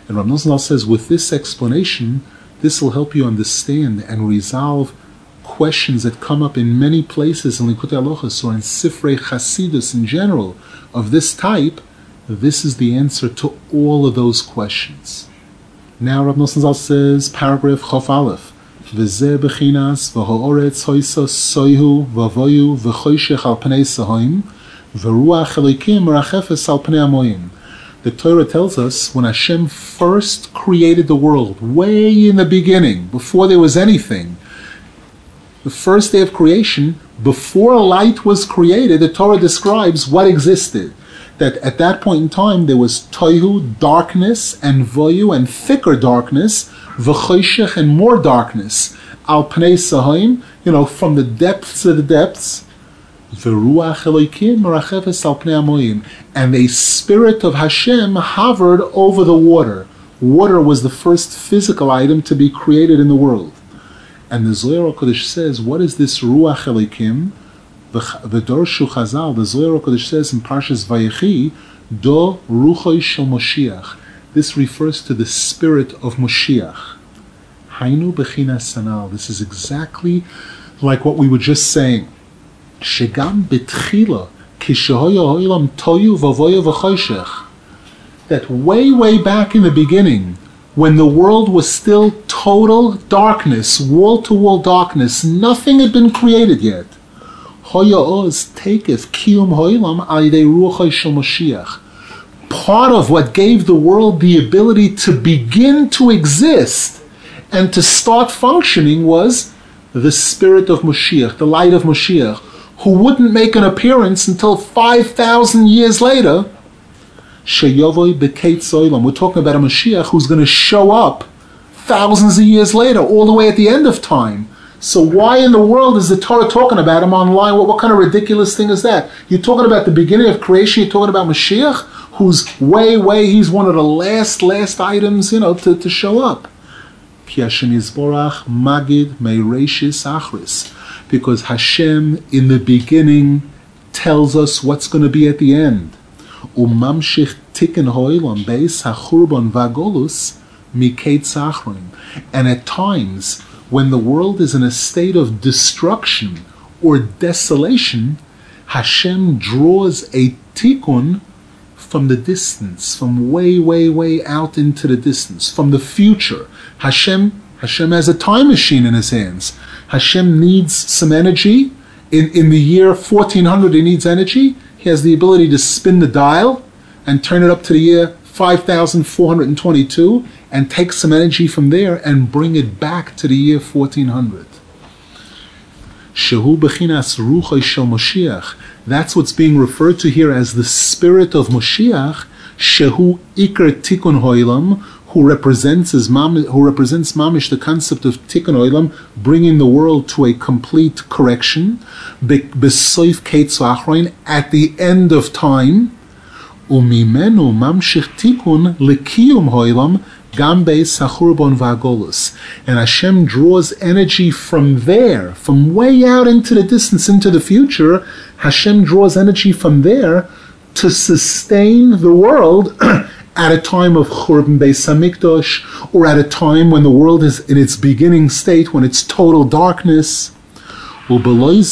And Rav Nosson says, with this explanation, this will help you understand and resolve questions that come up in many places in Likutei Halachos or in Sifrei Chasidus in general of this type. This is the answer to all of those questions. Now Rav Nosson Zal says, paragraph Chof Aleph, V'zeh bechinas v'ha'oretz hoisa soihu v'avoyu v'choshech al pnei sahoim v'ruach Elokim merachefes al pnei amoyim. The Torah tells us when Hashem first created the world, way in the beginning, before there was anything, the first day of creation, before light was created, the Torah describes what existed. That at that point in time there was toihu, darkness, and voyu, and thicker darkness, v'choshech, and more darkness, al pnei sahoim, from the depths of the depths, v'ruach Elokim merachefes al pnei amoyim, and a spirit of Hashem hovered over the water. Water was the first physical item to be created in the world. And the Zohar HaKadosh says, what is this ruach Elokim? The Dorshu Chazal, the Zohar HaKadosh says in Parshas Vayechi, Do Ruchoi Shel Moshiach. This refers to the spirit of Moshiach. Hainu Bechinas Sanal. This is exactly like what we were just saying. Shegam Betchila Kishahoya Hoilam Toyu Vavoya V'choshech. That way back in the beginning, when the world was still total darkness, wall-to-wall darkness, nothing had been created yet. Hoya Oz taketh kiyum hoilam al yidei ruach shel Moshiach. Part of what gave the world the ability to begin to exist and to start functioning was the spirit of Moshiach, the light of Moshiach, who wouldn't make an appearance until 5,000 years later. Sheyovoi b'keit zoilam. We're talking about a Mashiach who's going to show up thousands of years later, all the way at the end of time. So why in the world is the Torah talking about him online? What kind of ridiculous thing is that? You're talking about the beginning of creation, you're talking about Mashiach, who's he's one of the last items, to show up. Ki Hashem Yisborach Magid Meireshis Achris. Because Hashem in the beginning tells us what's going to be at the end. Umamshich tikkun ha'olam beis ha'churban va'golus miketz achronim. And at times, when the world is in a state of destruction or desolation, Hashem draws a tikkun from the distance, from way out into the distance, from the future. Hashem has a time machine in his hands. Hashem needs some energy. In the year 1400, he needs energy. He has the ability to spin the dial and turn it up to the year 5422 and take some energy from there and bring it back to the year 1400. Shehu bechinas ruchai shel Moshiach. That's what's being referred to here as the spirit of Moshiach. Shehu ikar tikkun ha'olam, who represents mamish the concept of tikkun ha'olam, bringing the world to a complete correction. Besoif ketz achroin, at the end of time. Umimenu mamshich tikkun lekiyum ha'olam gam beis hachurban va'golus. And Hashem draws energy from there, from way out into the distance, into the future. Hashem draws energy from there to sustain the world at a time of Churban Beis Hamikdash, or at a time when the world is in its beginning state, when it's total darkness. And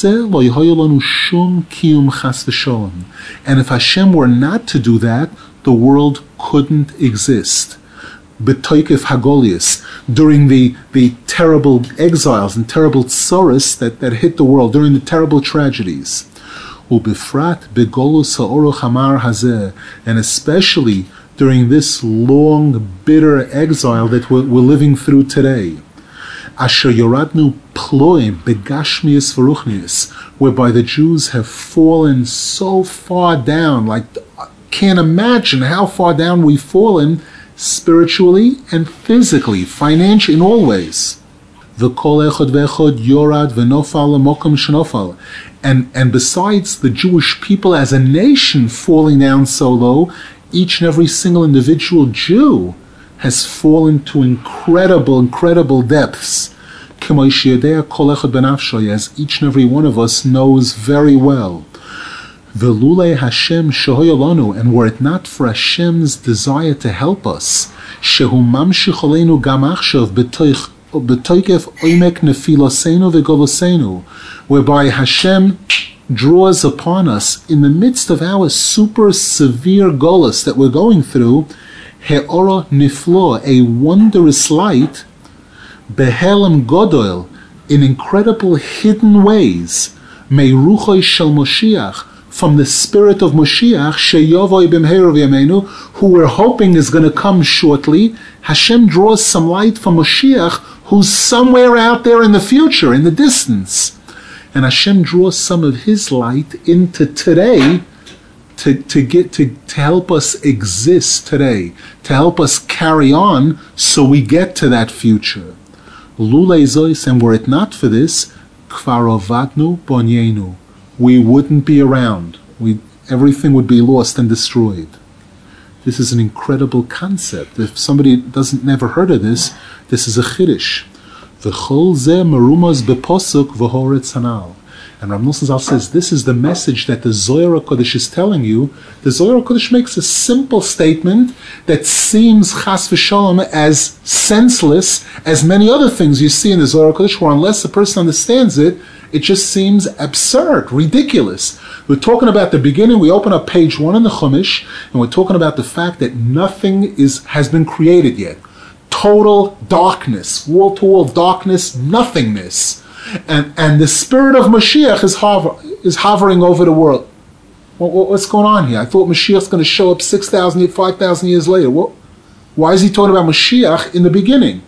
if Hashem were not to do that, the world couldn't exist. B'toikef Hagolius, during the terrible exiles and terrible tsuris that hit the world, during the terrible tragedies. Ubifrat begolus ha'oroch hamar hazeh, and especially during this long, bitter exile that we're living through today. Asher yoradnu ploim begashmius v'ruchnius, whereby the Jews have fallen so far down, like can't imagine how far down we've fallen spiritually and physically, financially, in all ways. V'kol echad v'echad yorad v'nofal l'mokom shenofal. And besides the Jewish people as a nation falling down so low, each and every single individual Jew has fallen to incredible depths. As each and every one of us knows very well. Velule Hashem shehoyolanu, and were it not for Hashem's desire to help us, shehu mamshich aleinu gam achshav b'toikef oimek nefilosenu v'golosenu, whereby Hashem draws upon us in the midst of our super severe golus that we're going through, he'ora niflo, a wondrous light, behelam godol, in incredible hidden ways, meiruchoi shel Moshiach, from the spirit of Moshiach, sheyovoi b'mheirav yameinu, who we're hoping is going to come shortly. Hashem draws some light from Moshiach, who's somewhere out there in the future, in the distance. And Hashem draws some of His light into today to help us exist today, to help us carry on so we get to that future. Lulei zois, and were it not for this, kvar ovadnu bonyenu, we wouldn't be around. Everything would be lost and destroyed. This is an incredible concept. If somebody never heard of this, this is a chiddush. V'chol zeh merumaz b'posuk v'horetz hanal. And Rav Nosson Zal says, this is the message that the Zohar HaKodesh is telling you. The Zohar HaKodesh makes a simple statement that seems chas v'shalom as senseless as many other things you see in the Zohar HaKodesh, where unless a person understands it, it just seems absurd, ridiculous. We're talking about the beginning. We open up page 1 in the Chumash, and we're talking about the fact that nothing has been created yet. Total darkness, wall-to-wall darkness, nothingness. And the spirit of Mashiach is hovering over the world. What's going on here? I thought Mashiach's going to show up 6,000, 5,000 years later. Why is he talking about Mashiach in the beginning?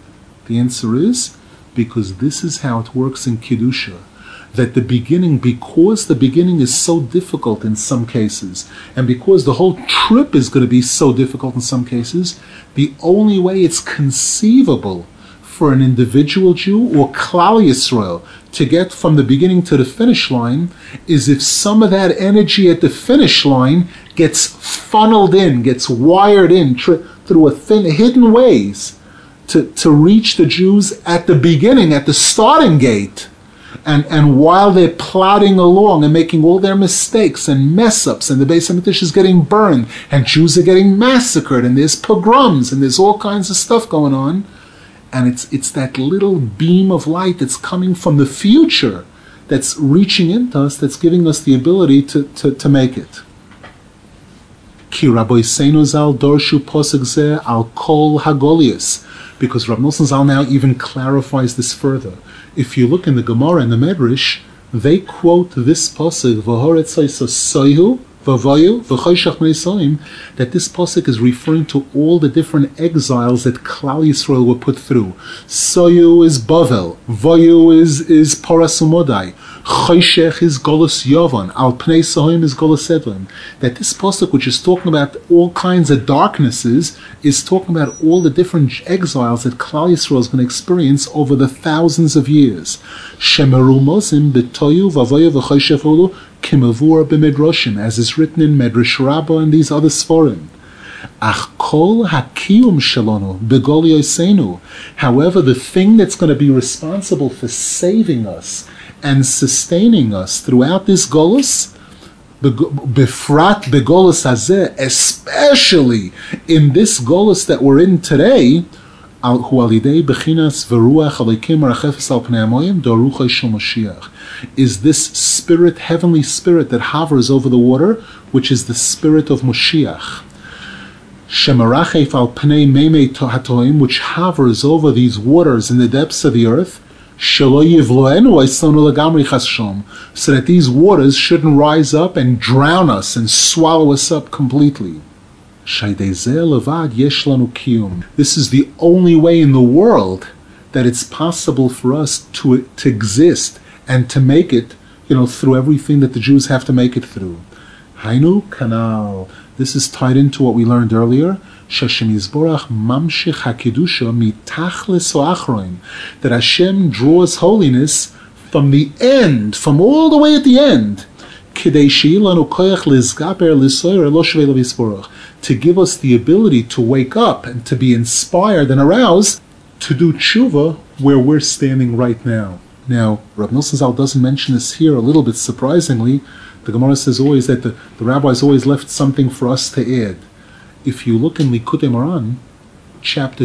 The answer is because this is how it works in Kedusha. That because the beginning is so difficult in some cases, and because the whole trip is going to be so difficult in some cases, the only way it's conceivable for an individual Jew or Klal Yisrael to get from the beginning to the finish line is if some of that energy at the finish line gets funneled in, gets wired in through hidden ways to reach the Jews at the beginning, at the starting gate. And while they're plodding along and making all their mistakes and mess-ups, and the Beis HaMikdash is getting burned, and Jews are getting massacred, and there's pogroms, and there's all kinds of stuff going on, and it's that little beam of light that's coming from the future that's reaching into us, that's giving us the ability to make it. Ki Rabbeinu Zal dorshu posuk zeh al kol hagolius, because Rav Nosson Zal now even clarifies this further. If you look in the Gemara and the Medrash, they quote this pasuk v'horetz soihu v'vayu v'choshech meisoim, that this pasuk is referring to all the different exiles that Klal Yisrael were put through. Soyu is Bavel, vayu is Parasumodai, choshech is Golus Yovan, al pnei sohim is Golus Edom. That this pasuk, which is talking about all kinds of darknesses, is talking about all the different exiles that Klal Yisrael is going to experience over the thousands of years. Shemeru mosim b'toyu v'avayu v'choshech olu kimavur b'midrashim, as is written in Medrash Rabbah and these other Sforim. Ach kol hakiyum shalonu b'gol yoseinu. However, the thing that's going to be responsible for saving us and sustaining us throughout this golus, befrat begolus hazeh, especially in this golus that we're in today, al hualidei bechinas veruach alikim arachefes al pnei hamoyim dorucha shel Mashiach, is this spirit, heavenly spirit that hovers over the water, which is the spirit of Mashiach. Shemarachef al pnei meimei hatoim, which hovers over these waters in the depths of the earth, so that these waters shouldn't rise up and drown us and swallow us up completely. This is the only way in the world that it's possible for us to exist and to make it, through everything that the Jews have to make it through. Hainu kanal. This is tied into what we learned earlier. Shashem Yisborach mamshich hakidusha mitachlis ha'achroim, that Hashem draws holiness from the end, from all the way at the end, kidei she'ilanu koyach lizgaber lisoyer lo shvei l'Yisborach, to give us the ability to wake up and to be inspired and aroused to do tshuva where we're standing right now. Now, Rav Nosson Zal doesn't mention this here, a little bit surprisingly. The Gemara says always that the rabbis always left something for us to add. If you look in Likutei Moharan, chapter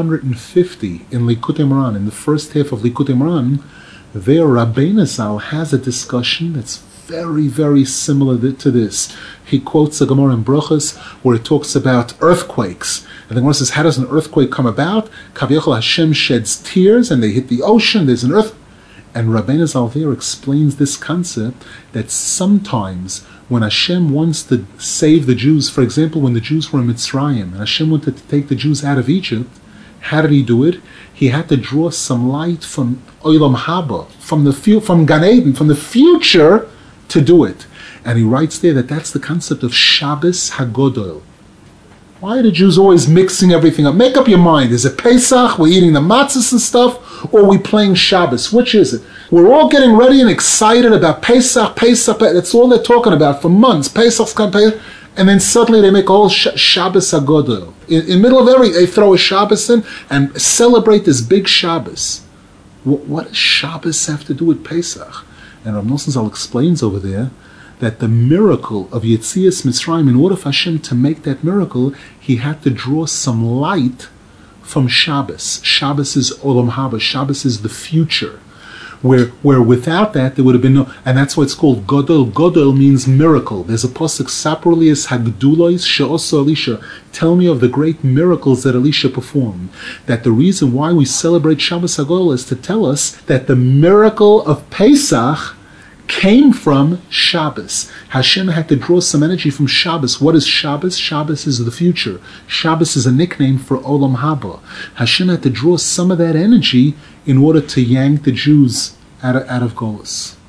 250 in Likutei Moharan, in the first half of Likutei Moharan, there Rabbeinu Zal has a discussion that's very, very similar to this. He quotes a Gemara in Brachos where it talks about earthquakes. And the Gemara says, how does an earthquake come about? Kaviyachol Hashem sheds tears and they hit the ocean, there's an earth. And Rabbeinu Zal there explains this concept that sometimes when Hashem wants to save the Jews, for example, when the Jews were in Mitzrayim, and Hashem wanted to take the Jews out of Egypt, how did he do it? He had to draw some light from Olam Haba, from Gan Eden, from the future, to do it. And he writes there that that's the concept of Shabbos HaGodol. Why are the Jews always mixing everything up? Make up your mind. Is it Pesach, we're eating the matzahs and stuff, or are we playing Shabbos? Which is it? We're all getting ready and excited about Pesach, that's all they're talking about for months. Pesach's coming, and then suddenly they make a whole Shabbos HaGodol. In the middle of they throw a Shabbos in and celebrate this big Shabbos. What does Shabbos have to do with Pesach? And Rav Nosson Zal explains over there that the miracle of Yetzias Mitzrayim, in order for Hashem to make that miracle, he had to draw some light from Shabbos. Shabbos is Olam Haba. Shabbos is the future. Where without that, there would have been no... And that's why it's called Godol. Godol means miracle. There's a pasuk, Saproli es Hagdulois she'oso Elisha. Tell me of the great miracles that Elisha performed. That the reason why we celebrate Shabbos HaGodol is to tell us that the miracle of Pesach came from Shabbos. Hashem had to draw some energy from Shabbos. What is Shabbos? Shabbos is the future. Shabbos is a nickname for Olam Haba. Hashem had to draw some of that energy in order to yank the Jews out of Golus.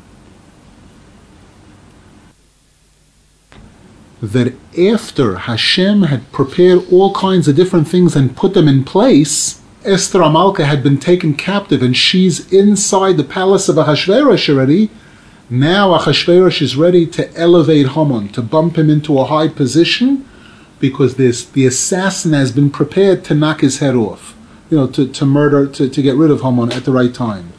That after Hashem had prepared all kinds of different things and put them in place, Esther HaMalka had been taken captive and she's inside the palace of Ahasuerus already. Now Ahasuerus is ready to elevate Haman, to bump him into a high position, because the assassin has been prepared to knock his head off, to murder, to get rid of Haman at the right time.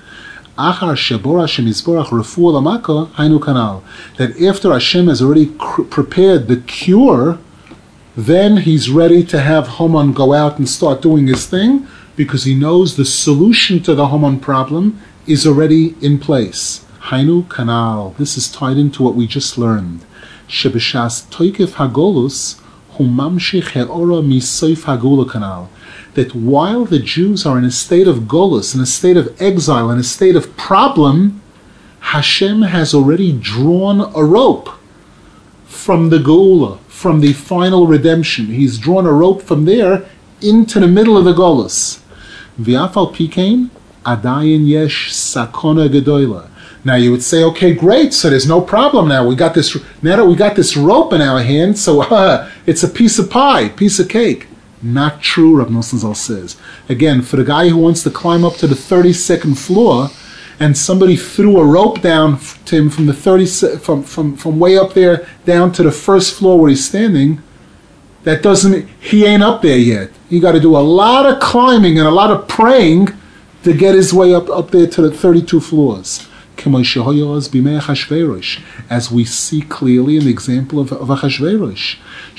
That after Hashem has already prepared the cure, then he's ready to have Haman go out and start doing his thing, because he knows the solution to the Haman problem is already in place. Hainu Kanal. This is tied into what we just learned. Shebeshas toikef hagolus humamshich heora misoif hagula kanal. That while the Jews are in a state of golus, in a state of exile, in a state of problem, Hashem has already drawn a rope from the Geula, from the final redemption. He's drawn a rope from there into the middle of the golus. V'afal pikein adayin yesh sakona gedola. Now you would say, okay, great, so there's no problem now. Now that we got this rope in our hand, so it's a piece of pie, piece of cake. Not true, Rav Nosson Zal says. Again, for the guy who wants to climb up to the 32nd floor, and somebody threw a rope down to him from the from way up there down to the first floor where he's standing, that doesn't, he ain't up there yet. You got to do a lot of climbing and a lot of praying to get his way up there to the 32 floors. As we see clearly in the example of Ahasuerus,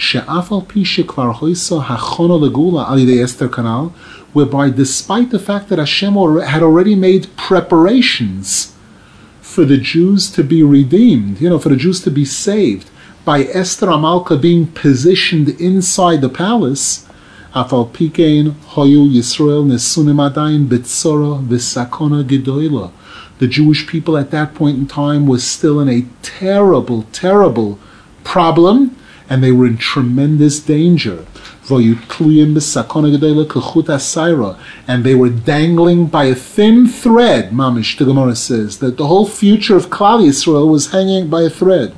whereby despite the fact that Hashem had already made preparations for the Jews to be redeemed, for the Jews to be saved, by Esther HaMalka being positioned inside the palace, Afal Pikein Hoyu Yisrael Nesunim Adayin B'tzora V'sakona Gedoyla. The Jewish people at that point in time was still in a terrible, terrible problem, and they were in tremendous danger. And they were dangling by a thin thread, Mamish, the Gemara says, that the whole future of Klal Yisrael was hanging by a thread.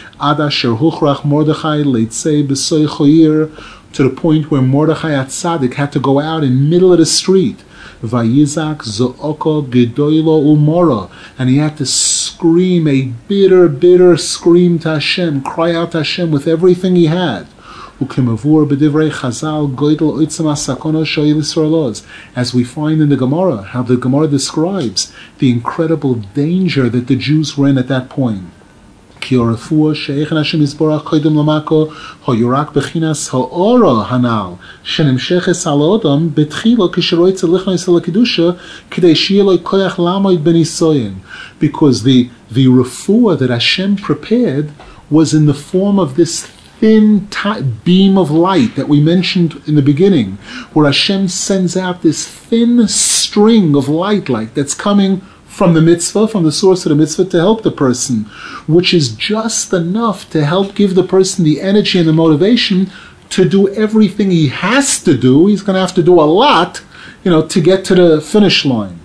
To the point where Mordechai HaTzadik had to go out in the middle of the street. Vayizak zo'oko gedoylo umora, and he had to scream a bitter, bitter scream to Hashem, cry out to Hashem with everything he had. Ukemavur b'divrei Chazal goydel oitzam hasakona shoyil Yisraelos. As we find in the Gemara, how the Gemara describes the incredible danger that the Jews were in at that point. Ki orafua she'echen Hashem Yisborach koydem lamako hoyurak bechinas ha'ora hanal shenimsheches al odam betchilo kisheroitz lichnos el kedusha kidei shi'eh lo koyach lamoid ben isoyin. Because the refuah that Hashem prepared was in the form of this thin beam of light that we mentioned in the beginning, where Hashem sends out this thin string of light that's coming from the mitzvah, from the source of the mitzvah, to help the person, which is just enough to help give the person the energy and the motivation to do everything he has to do. He's going to have to do a lot, to get to the finish line.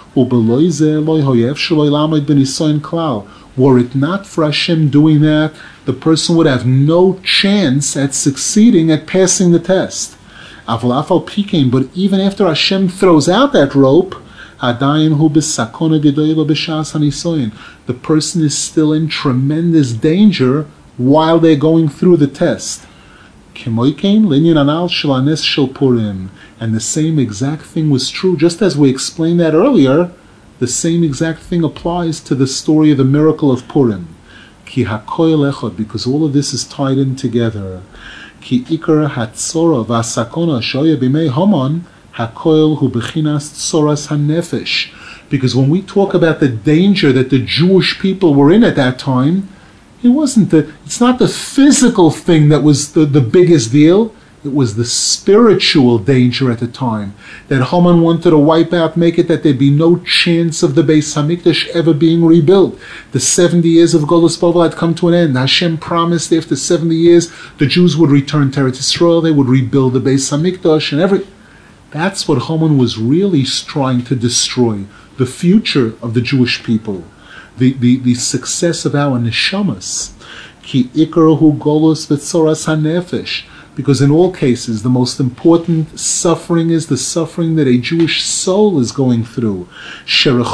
Were it not for Hashem doing that, the person would have no chance at succeeding at passing the test. But even after Hashem throws out that rope, the person is still in tremendous danger while they're going through the test. And the same exact thing was true, just as we explained that earlier. The same exact thing applies to the story of the miracle of Purim. Ki hakoil echad, because all of this is tied in together. Ki ikar hatzora v'asakona shoya b'mei Haman hakoil hu bechinas tzoras hanefesh. Because when we talk about the danger that the Jewish people were in at that time, it's not the physical thing that was the biggest deal. It was the spiritual danger at the time, that Haman wanted to wipe out, make it that there'd be no chance of the Beis Hamikdash ever being rebuilt. The 70 years of Golus Bavel had come to an end. Hashem promised after 70 years the Jews would return to Eretz Yisrael, they would rebuild the Beis Hamikdash, and that's what Haman was really trying to destroy, the future of the Jewish people, the success of our neshamas. Ki ikarahu Golus v'tzoras hanefesh. Because in all cases, the most important suffering is the suffering that a Jewish soul is going through. A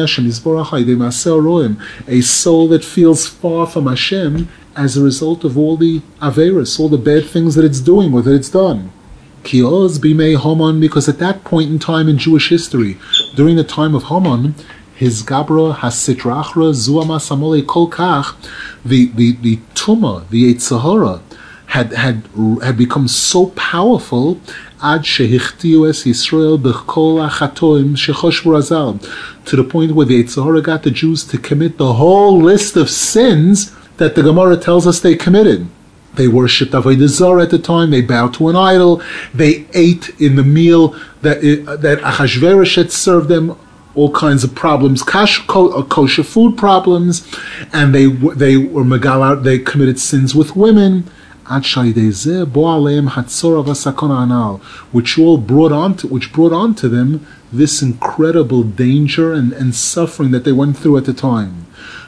soul that feels far from Hashem as a result of all the averis, all the bad things that it's doing or that it's done. Because at that point in time in Jewish history, during the time of Haman, his Gabra Hasitrachra Zuama Samole Kolkach, the Tumah, the Eitzahara, had become so powerful ad shehichtiu es Yisrael b'chol achatoim shechoshvu razal, to the point where the Eitzahara got the Jews to commit the whole list of sins that the Gemara tells us they committed. They worshipped Avodah Zarah at the time. They bowed to an idol. They ate in the meal that Achashverosh had served them all kinds of problems, kosher food problems, and they were megalar. They committed sins with women. Which brought onto them this incredible danger and suffering that they went through at the time.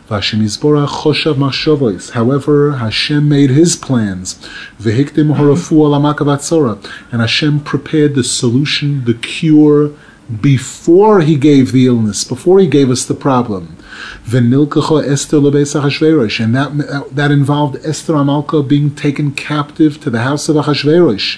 However, Hashem made His plans, and Hashem prepared the solution, the cure, before He gave the illness, before He gave us the problem. And that involved Esther Amalka being taken captive to the house of Achashverosh.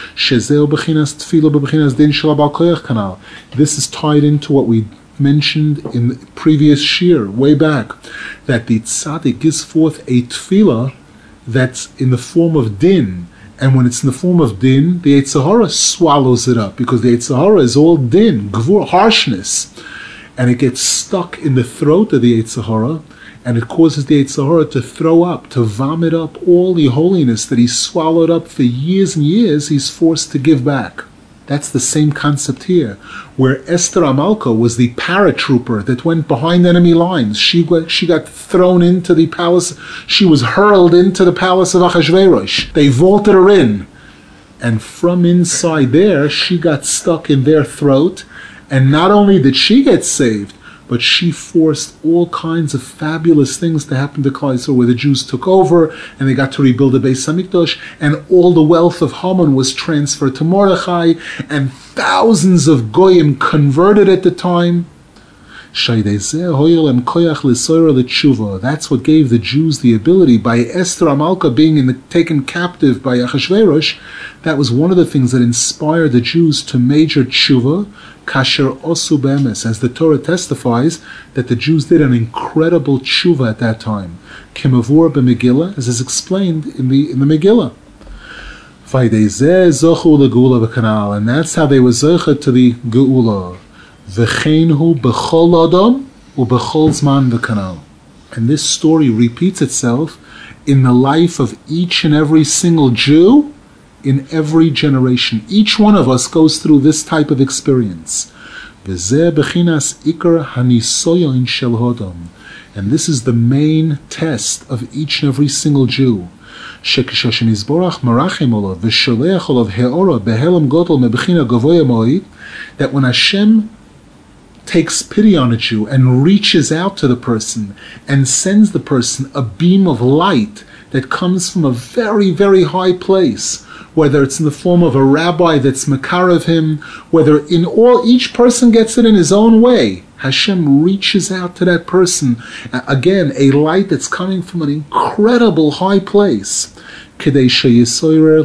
This is tied into what we mentioned in the previous shir, way back, that the tzaddik gives forth a tefillah that's in the form of din. And when it's in the form of din, the Eitzahara swallows it up, because the Eitzahara is all din, gvur, harshness. And it gets stuck in the throat of the Eitzahara, and it causes the Eitzahara to throw up, to vomit up all the holiness that he swallowed up for years and years, he's forced to give back. That's the same concept here, where Esther Amalka was the paratrooper that went behind enemy lines. She got thrown into the palace, she was hurled into the palace of Achashverosh. They vaulted her in, and from inside there, she got stuck in their throat. And not only did she get saved, but she forced all kinds of fabulous things to happen to Klal Yisrael, where the Jews took over and they got to rebuild the Beis Hamikdash, and all the wealth of Haman was transferred to Mordechai, and thousands of Goyim converted at the time. That's what gave the Jews the ability, by Esther Amalka being taken captive by Achashverosh. That was one of the things that inspired the Jews to major tshuva, kasher osu be'emes, as the Torah testifies that the Jews did an incredible tshuva at that time. Kimavur b'Megillah, as is explained in the Megillah. And that's how they were zocheh to the geula. V'cheinhu b'chol adam u'b'chol zman v'kanal. And this story repeats itself in the life of each and every single Jew in every generation. Each one of us goes through this type of experience. V'zeh b'chinas ikar hanisoyon shel hodam. And this is the main test of each and every single Jew. That when Hashem takes pity on a Jew and reaches out to the person and sends the person a beam of light that comes from a very, very high place, whether it's in the form of a rabbi that's makar of him, whether each person gets it in his own way, Hashem reaches out to that person. Again, a light that's coming from an incredible high place. To inspire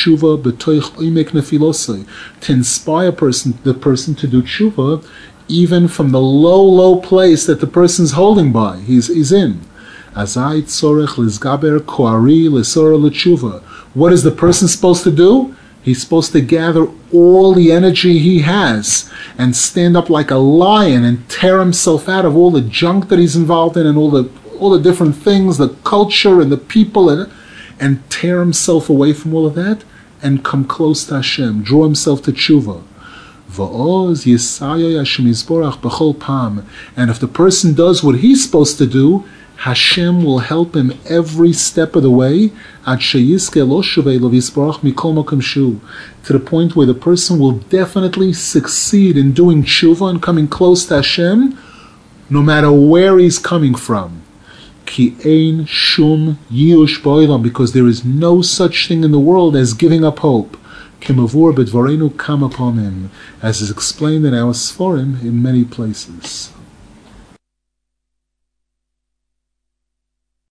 the person to do tshuva, even from the low place that the person's holding by, he's in. What is the person supposed to do? He's supposed to gather all the energy he has and stand up like a lion and tear himself out of all the junk that he's involved in and all the different things, the culture and the people, and tear himself away from all of that and come close to Hashem, draw himself to tshuva. And if the person does what he's supposed to do, Hashem will help him every step of the way, to the point where the person will definitely succeed in doing tshuva and coming close to Hashem, no matter where he's coming from. Because there is no such thing in the world as giving up hope. As is explained in our Sforim in many places.